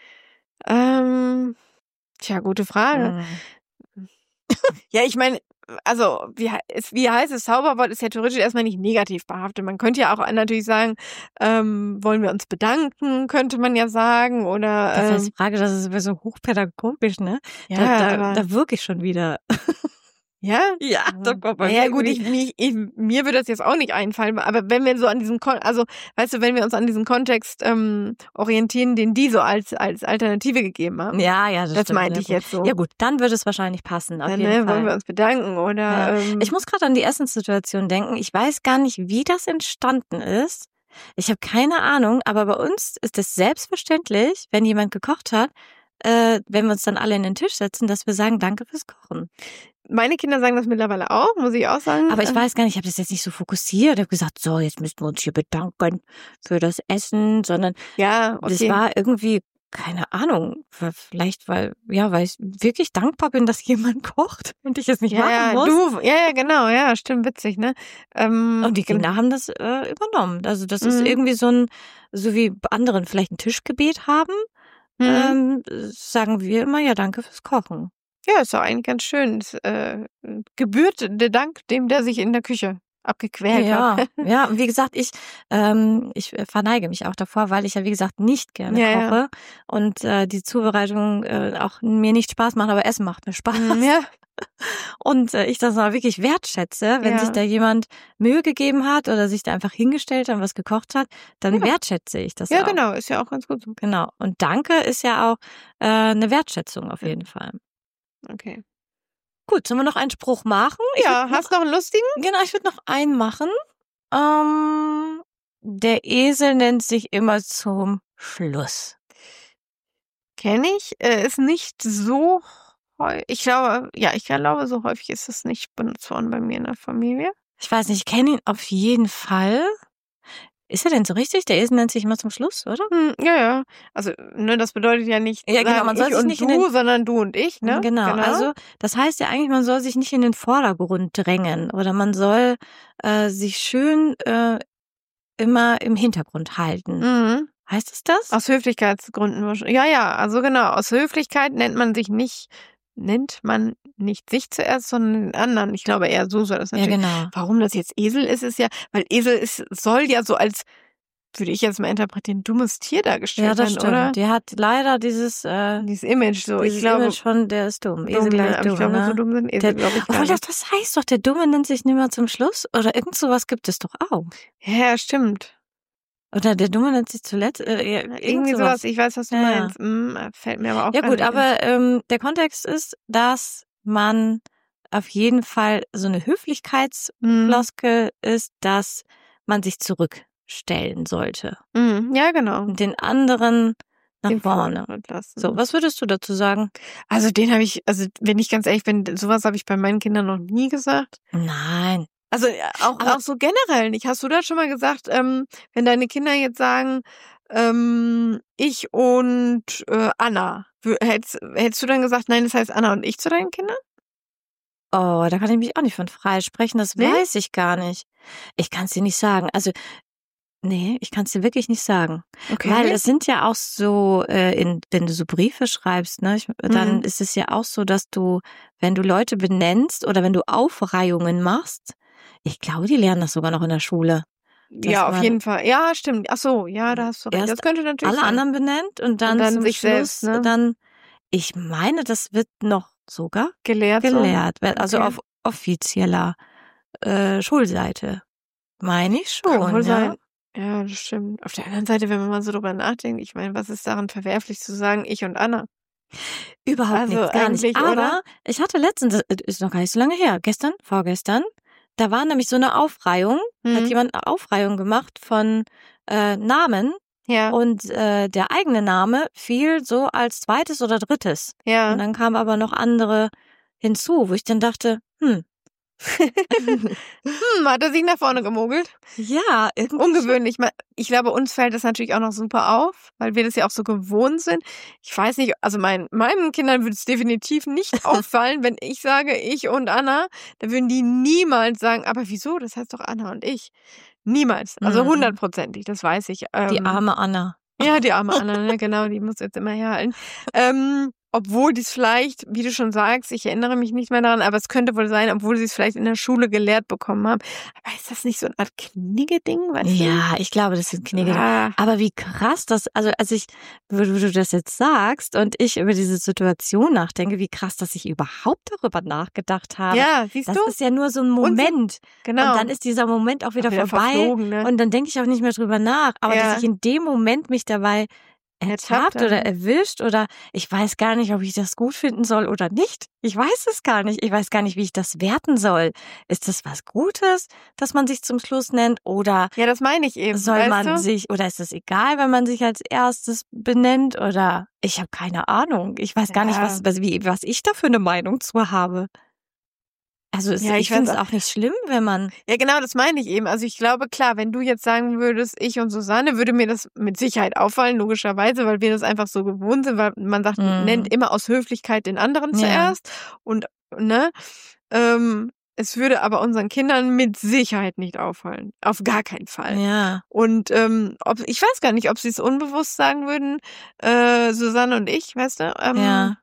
Ähm, tja, gute Frage. Mhm. Ja, ich meine, also wie, hei- es, wie heißt es, Zauberwort ist ja theoretisch erstmal nicht negativ behaftet. Man könnte ja auch natürlich sagen, ähm, wollen wir uns bedanken, könnte man ja sagen. Oder Das ähm, ist die Frage, das ist so hochpädagogisch, ne? ja, Da, da, aber, da wirke ich schon wieder. ja. Ja, da kommt bei Ja mir gut, ich, irgendwie- mich, ich, mir würde das jetzt auch nicht einfallen, aber wenn wir so an diesem, Kon also weißt du, wenn wir uns an diesem Kontext ähm, orientieren, den die so als als Alternative gegeben haben, Ja, ja, das, das stimmt. meinte Ja, ich gut. jetzt so. Ja gut, dann würde es wahrscheinlich passen, auf Dann, jeden ne, Fall. wollen wir uns bedanken oder Ja. ähm, Ich muss gerade an die Essenssituation denken. Ich weiß gar nicht, wie das entstanden ist. Ich habe keine Ahnung, aber bei uns ist es selbstverständlich, wenn jemand gekocht hat, äh, wenn wir uns dann alle in den Tisch setzen, dass wir sagen, danke fürs Kochen. meine Kinder sagen das mittlerweile auch, muss ich auch sagen. Aber ich Äh, weiß gar nicht, ich habe das jetzt nicht so fokussiert. Ich habe gesagt, so, jetzt müssen wir uns hier bedanken für das Essen, sondern ja, das okay. war irgendwie, keine Ahnung, vielleicht, weil, ja, weil ich wirklich dankbar bin, dass jemand kocht und ich es nicht Ja, machen ja, muss. du, ja, ja, genau, ja, stimmt, witzig, ne? Ähm, Und die gen- Kinder haben das äh, übernommen. Also das ist Mhm. irgendwie so ein, so wie anderen vielleicht ein Tischgebet haben, Mhm. ähm, sagen wir immer, ja, danke fürs Kochen. Ja, ist doch eigentlich ganz schön. Es, äh, gebührt der Dank dem, der sich in der Küche abgequält Ja, hat. ja, und wie gesagt, ich, ähm, ich verneige mich auch davor, weil ich ja, wie gesagt, nicht gerne Ja, ja. koche und äh, die Zubereitung äh, auch mir nicht Spaß macht, aber Essen macht mir Spaß. Mhm, ja, Und äh, ich das auch wirklich wertschätze, wenn Ja. sich da jemand Mühe gegeben hat oder sich da einfach hingestellt hat und was gekocht hat, dann Ja. wertschätze ich das ja, auch. genau, ist ja auch ganz gut so. Genau. Und Danke ist ja auch äh, eine Wertschätzung auf Ja. jeden Fall. Okay. Gut, sollen wir noch einen Spruch machen? Ich Ja, würd hast du noch einen lustigen? noch, genau, ich würde noch einen machen. Ähm, der Esel nennt sich immer zum Schluss. Kenne ich. Äh, ist nicht so häufig. Ich glaube, ja, ich glaube, so häufig ist es nicht benutzt worden bei mir in der Familie. Ich weiß nicht, ich kenne ihn auf jeden Fall. Ist er denn so richtig? Der Esel nennt sich immer zum Schluss, oder? Hm, ja, ja. Also, ne, das bedeutet ja nicht, Ja, genau, sagen man soll ich sich und nicht in du, den- sondern du und ich, ne? Genau. Also das heißt ja eigentlich, man soll sich nicht in den Vordergrund drängen oder man soll äh, sich schön äh, immer im Hintergrund halten. Mhm. Heißt es das? Aus Höflichkeitsgründen wahrscheinlich. Ja, ja, also genau. Aus Höflichkeit nennt man sich nicht, nennt man nicht sich zuerst, sondern den anderen. Ich glaube eher so soll das Ja, natürlich. genau. Warum das jetzt Esel ist, ist ja, weil Esel ist, soll ja so als, würde ich jetzt mal interpretieren, dummes Tier dargestellt Ja, das werden, stimmt. oder? Die hat leider dieses, äh, Dieses Image so. dieses ich glaube, Image von, der ist dumm. dumm, Esel ne? gleich Aber dumm, ich glaube, ne? so dumm sind Esel, Der- glaube ich, gar Obwohl, das, nicht. das heißt doch, der Dumme nennt sich nimmer zum Schluss. Oder irgend sowas gibt es doch auch. Ja, stimmt. Oder der Dumme nennt sich zuletzt. Äh, ja, irgend Irgendwie sowas. Ich weiß, was du Ja, ja. meinst. Hm, fällt mir aber auch Ja gar gut, nicht ein. aber ähm, der Kontext ist, dass man auf jeden Fall so eine Höflichkeitsfloskel Hm. ist, dass man sich zurückstellen sollte Hm, ja, genau. und den anderen nach Den vorne. Vortritt lassen. So, was würdest du dazu sagen? Also den habe ich, also wenn ich ganz ehrlich bin, sowas habe ich bei meinen Kindern noch nie gesagt. Nein. Also auch, Aber- auch so generell nicht. Hast du da schon mal gesagt, ähm, wenn deine Kinder jetzt sagen, ähm, ich und äh, Anna, wür- hättest, hättest du dann gesagt, nein, das heißt Anna und ich zu deinen Kindern? Oh, da kann ich mich auch nicht von freisprechen, das Nee? weiß ich gar nicht. Ich kann es dir nicht sagen. Also, nee, ich kann es dir wirklich nicht sagen. Weil es sind ja auch so, äh, in, wenn du so Briefe schreibst, ne, ich, dann Mhm. ist es ja auch so, dass du, wenn du Leute benennst oder wenn du Aufreihungen machst, ich glaube, die lernen das sogar noch in der Schule. Dass Ja, auf man jeden Fall. Ja, stimmt. Ach so, ja, da hast du recht. Das erst könnte natürlich alle sein. anderen benennt und dann, Und dann zum sich Schluss selbst, ne? dann, ich meine, das wird noch sogar Gelehrt so. gelehrt, weil- also Okay. auf offizieller äh, Schulseite. Meine ich Kann schon, wohl ja. sein. Ja, das stimmt. Auf der anderen Seite, wenn man mal so drüber nachdenkt, ich meine, was ist daran verwerflich zu sagen, ich und Anna? Überhaupt Also nichts, gar nicht. eigentlich, Aber oder? ich hatte letztens, das ist noch gar nicht so lange her, gestern, vorgestern, da war nämlich so eine Aufreihung, hat Mhm. jemand eine Aufreihung gemacht von äh, Namen Ja, und äh, der eigene Name fiel so als zweites oder drittes. Und ja. dann kamen aber noch andere hinzu, wo ich dann dachte, hm, Hm, hat er sich nach vorne gemogelt? ja, irgendwie schon. Ungewöhnlich. Ma- Ich glaube, uns fällt das natürlich auch noch super auf, weil wir das ja auch so gewohnt sind. Ich weiß nicht, also mein, meinen Kindern würde es definitiv nicht auffallen, wenn ich sage, ich und Anna, dann würden die niemals sagen, aber wieso? Das heißt doch Anna und ich. Niemals. Also Mhm. hundertprozentig, das weiß ich. Die Ähm, arme Anna. Ja, die arme Anna, ne? Genau, die muss jetzt immer herhalten. Ähm, obwohl die es vielleicht, wie du schon sagst, ich erinnere mich nicht mehr daran, aber es könnte wohl sein, obwohl sie es vielleicht in der Schule gelehrt bekommen haben. Aber ist das nicht so eine Art Knigge-Ding, weißt du? Ja, ich glaube, das sind Knigge. Ah, Aber wie krass das, also als ich, wo du wo du das jetzt sagst und ich über diese Situation nachdenke, wie krass, dass ich überhaupt darüber nachgedacht habe. ja, siehst Das du? ist ja nur so ein Und sie- Moment. Genau. Und dann ist dieser Moment auch wieder, Auch wieder vorbei. verflogen, ne? Und dann denke ich auch nicht mehr drüber nach. Aber Ja. dass ich in dem Moment mich dabei Ertappt ertappt oder habe. erwischt oder ich weiß gar nicht, ob ich das gut finden soll oder nicht. Ich weiß es gar nicht. Ich weiß gar nicht, wie ich das werten soll. Ist das was Gutes, dass man sich zum Schluss nennt oder Ja, das meine ich eben. soll weißt man du? sich, oder ist es egal, wenn man sich als erstes benennt oder ich habe keine Ahnung. Ich weiß gar nicht, Ja. was, was, wie, was ich da für eine Meinung zu habe. Also es, Ja, ich ich finde weiß es auch- auch nicht schlimm, wenn man, Ja, genau, das meine ich eben. Also ich glaube, klar, wenn du jetzt sagen würdest, ich und Susanne, würde mir das mit Sicherheit auffallen, logischerweise, weil wir das einfach so gewohnt sind, weil man sagt, Mhm. nennt immer aus Höflichkeit den anderen Ja. zuerst. Und, ne, ähm, es würde aber unseren Kindern mit Sicherheit nicht auffallen. Auf gar keinen Fall. ja, Und ähm, ob, ich weiß gar nicht, ob sie es unbewusst sagen würden, äh, Susanne und ich, weißt du? Ähm, ja.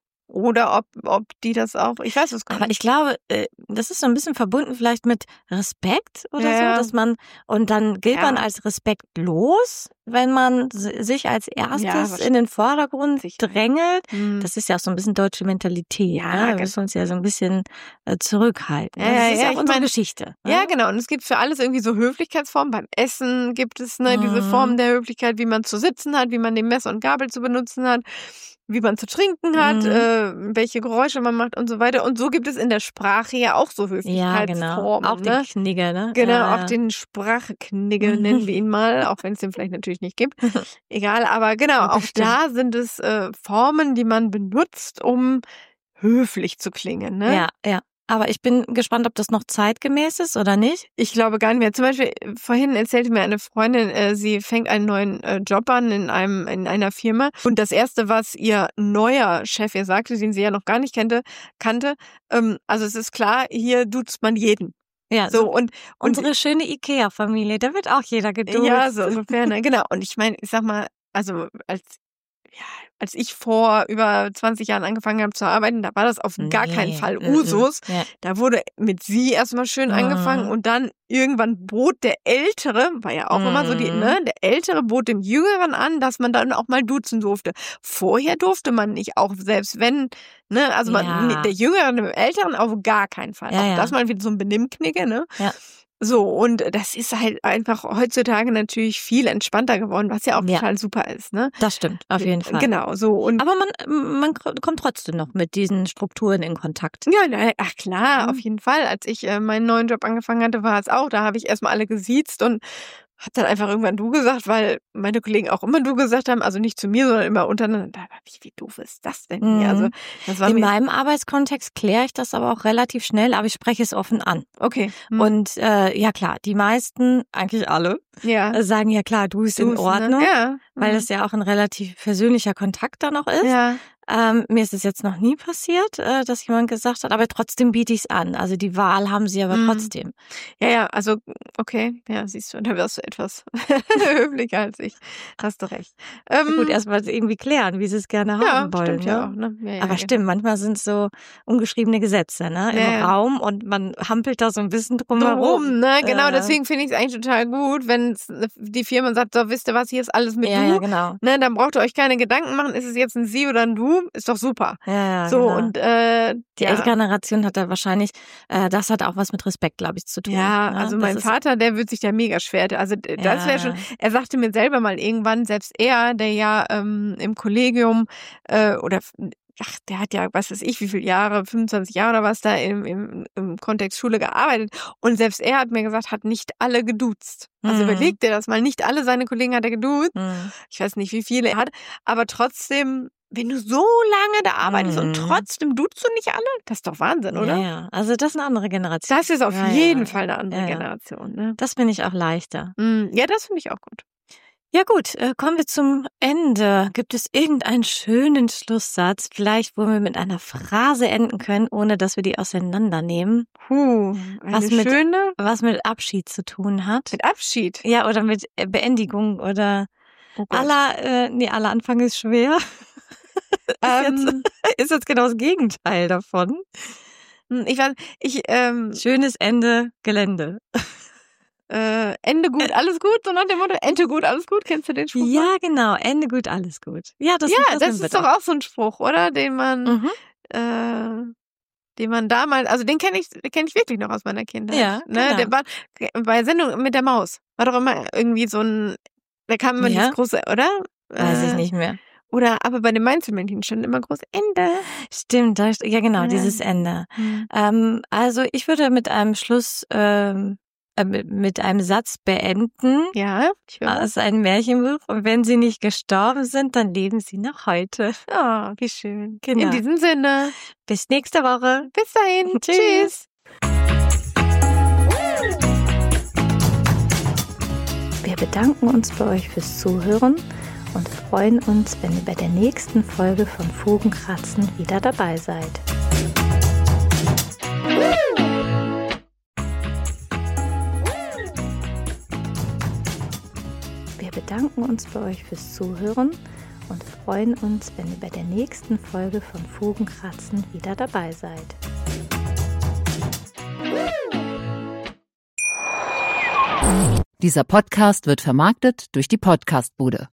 Oder ob, ob die das auch, ich weiß es gar Aber nicht. ich glaube, äh, das ist so ein bisschen verbunden vielleicht mit Respekt oder Ja. so, dass man, und dann gilt Ja. man als respektlos, wenn man si- sich als erstes wahrscheinlich. in den Vordergrund Sicher. drängelt. Hm. Das ist ja auch so ein bisschen deutsche Mentalität. Ja, ne? Wir genau. müssen uns ja so ein bisschen äh, zurückhalten. Ja, das ja, ist ja, ja auch ich unsere mein- Geschichte. ne? Ja, genau. Und es gibt für alles irgendwie so Höflichkeitsformen. Beim Essen gibt es ne, diese Mhm. Formen der Höflichkeit, wie man zu sitzen hat, wie man den Messer und Gabel zu benutzen hat, wie man zu trinken hat, Mhm. äh, welche Geräusche man macht und so weiter. Und so gibt es in der Sprache ja auch so Ja, Höflichkeitsformen. genau. Auch ne? den Knigge, ne? Genau, ja, auch ja. den Sprachknigge nennen wir ihn mal, auch wenn es den vielleicht natürlich nicht gibt. Egal, aber genau, Ja, auch bestimmt. da sind es äh, Formen, die man benutzt, um höflich zu klingen. Ne? Ja, ja. Aber ich bin gespannt, ob das noch zeitgemäß ist oder nicht. Ich glaube gar nicht mehr. Zum Beispiel, äh, vorhin erzählte mir eine Freundin, äh, sie fängt einen neuen äh, Job an in einem in einer Firma. Und das Erste, was ihr neuer Chef ihr sagte, den sie ja noch gar nicht kannte, kannte, ähm, also es ist klar, hier duzt man jeden. Ja, So, und, und unsere schöne Ikea-Familie, da wird auch jeder geduzt. ja, so ungefähr, ne? Genau. Und ich meine, ich sag mal, also als ja, als ich vor über zwanzig Jahren angefangen habe zu arbeiten, da war das auf gar keinen Nee, Fall mm, mm. Usus. Ja. Da wurde mit sie erstmal schön Mhm. angefangen und dann irgendwann bot der Ältere, war ja auch immer so die, Mhm. ne, der Ältere bot dem Jüngeren an, dass man dann auch mal duzen durfte. Vorher durfte man nicht, auch selbst wenn, ne, also man, Ja. der Jüngere dem Älteren auf gar keinen Fall. Ja, auch ja. das mal wieder so ein Benimmknicke, ne? Ja. So, und das ist halt einfach heutzutage natürlich viel entspannter geworden, was ja auch Ja. total super ist, ne? Das stimmt, auf jeden Fall. Genau, so. Und Aber man, man kommt trotzdem noch mit diesen Strukturen in Kontakt. ja, na, ach klar, Mhm. auf jeden Fall. Als ich äh, meinen neuen Job angefangen hatte, war es auch. Da habe ich erstmal alle gesiezt und hab dann einfach irgendwann du gesagt, weil meine Kollegen auch immer du gesagt haben, also nicht zu mir, sondern immer untereinander. Da dachte ich, wie doof ist das denn Mhm. hier? Also, das war In mir, meinem Arbeitskontext kläre ich das aber auch relativ schnell, aber ich spreche es offen an. okay. Hm. Und äh, ja klar, die meisten, eigentlich alle, ja. äh, sagen ja klar, du ist in Du's, ne? Ordnung, Ja. weil Hm. es ja auch ein relativ persönlicher Kontakt da noch ist. Ja. Ähm, mir ist es jetzt noch nie passiert, äh, dass jemand gesagt hat, aber trotzdem biete ich es an. Also die Wahl haben sie aber Mhm. trotzdem. Ja, ja, also, okay. Ja, siehst du, da wirst du etwas höflicher als ich. Hast du recht. Ja, Ähm, gut, erstmal irgendwie klären, wie sie es gerne ja, haben wollen. stimmt ja auch, Ne? ne? Ja, ja, Aber ja. stimmt, manchmal sind es so ungeschriebene Gesetze, ne? Im Ja, ja. Raum und man hampelt da so ein bisschen drumherum. Drum, ne? Genau, Äh, deswegen finde ich es eigentlich total gut, wenn die Firma sagt, so, wisst ihr was, hier ist alles mit ja, du. ja, genau. Ne, dann braucht ihr euch keine Gedanken machen, ist es jetzt ein Sie oder ein Du, ist doch super. Ja, ja, So, genau. und äh, Die ja. ältere Generation hat da wahrscheinlich, äh, das hat auch was mit Respekt, glaube ich, zu tun. Ja, ne? also Das mein ist, Vater, der wird sich da mega schwer. Also d- das wäre schon, ja, er sagte mir selber mal irgendwann, selbst er, der ja ähm, im Kollegium äh, oder ach, der hat ja, was weiß ich, wie viele Jahre, fünfundzwanzig Jahre oder was da im, im, im Kontext Schule gearbeitet. Und selbst er hat mir gesagt, hat nicht alle geduzt. Also Mhm. überlegt dir das mal, nicht alle seine Kollegen hat er geduzt. Mhm. Ich weiß nicht, wie viele er hat, aber trotzdem, wenn du so lange da arbeitest Mhm. und trotzdem duzt du nicht alle, das ist doch Wahnsinn, oder? Ja, ja. Also das ist eine andere Generation. Das ist auf Ja, jeden ja. Fall eine andere Ja, ja. Generation, ne? Das finde ich auch leichter. Mm, Ja, das finde ich auch gut. Ja gut, äh, kommen wir zum Ende. Gibt es irgendeinen schönen Schlusssatz, vielleicht wo wir mit einer Phrase enden können, ohne dass wir die auseinandernehmen, Puh, eine Was mit- schöne was mit Abschied zu tun hat? mit Abschied. Ja, oder mit äh, Beendigung oder Oh Gott. aller, äh, nee, aller Anfang ist schwer. ist, Ähm, jetzt, ist jetzt genau das Gegenteil davon. hm, ich weiß, ich, ähm, Schönes Ende, Gelände. äh, Ende gut, alles gut, so nach dem Motto, Ende gut, alles gut. Kennst du den Spruch? noch? Ja, genau, Ende gut, alles gut. Ja, das, ja, das, das nehmen wir ist doch auch so ein Spruch, oder? Den man, Mhm. äh, den man damals, also den kenne ich, den kenne ich wirklich noch aus meiner Kindheit. Ja, ne? genau. Der war bei Sendung mit der Maus. War doch immer irgendwie so ein, da kam immer Ja? dieses große, oder? Weiß ich Äh, nicht mehr. Oder, aber bei den Mainzelmännchen stand immer groß Ende. Stimmt, da, ja genau, Ja. dieses Ende. Hm. Ähm, also ich würde mit einem Schluss, ähm, äh, mit, mit einem Satz beenden. Ja, ich höre. Das ist ein Märchenbuch. Und wenn sie nicht gestorben sind, dann leben sie noch heute. Ah, wie schön. Genau. In diesem Sinne, Bis nächste Woche. bis dahin. Tschüss. Tschüss. Wir bedanken uns bei euch fürs Zuhören und freuen uns, wenn ihr bei der nächsten Folge von Fugenkratzen wieder dabei seid. Wir bedanken uns bei euch fürs Zuhören und freuen uns, wenn ihr bei der nächsten Folge von Fugenkratzen wieder dabei seid. Dieser Podcast wird vermarktet durch die Podcastbude.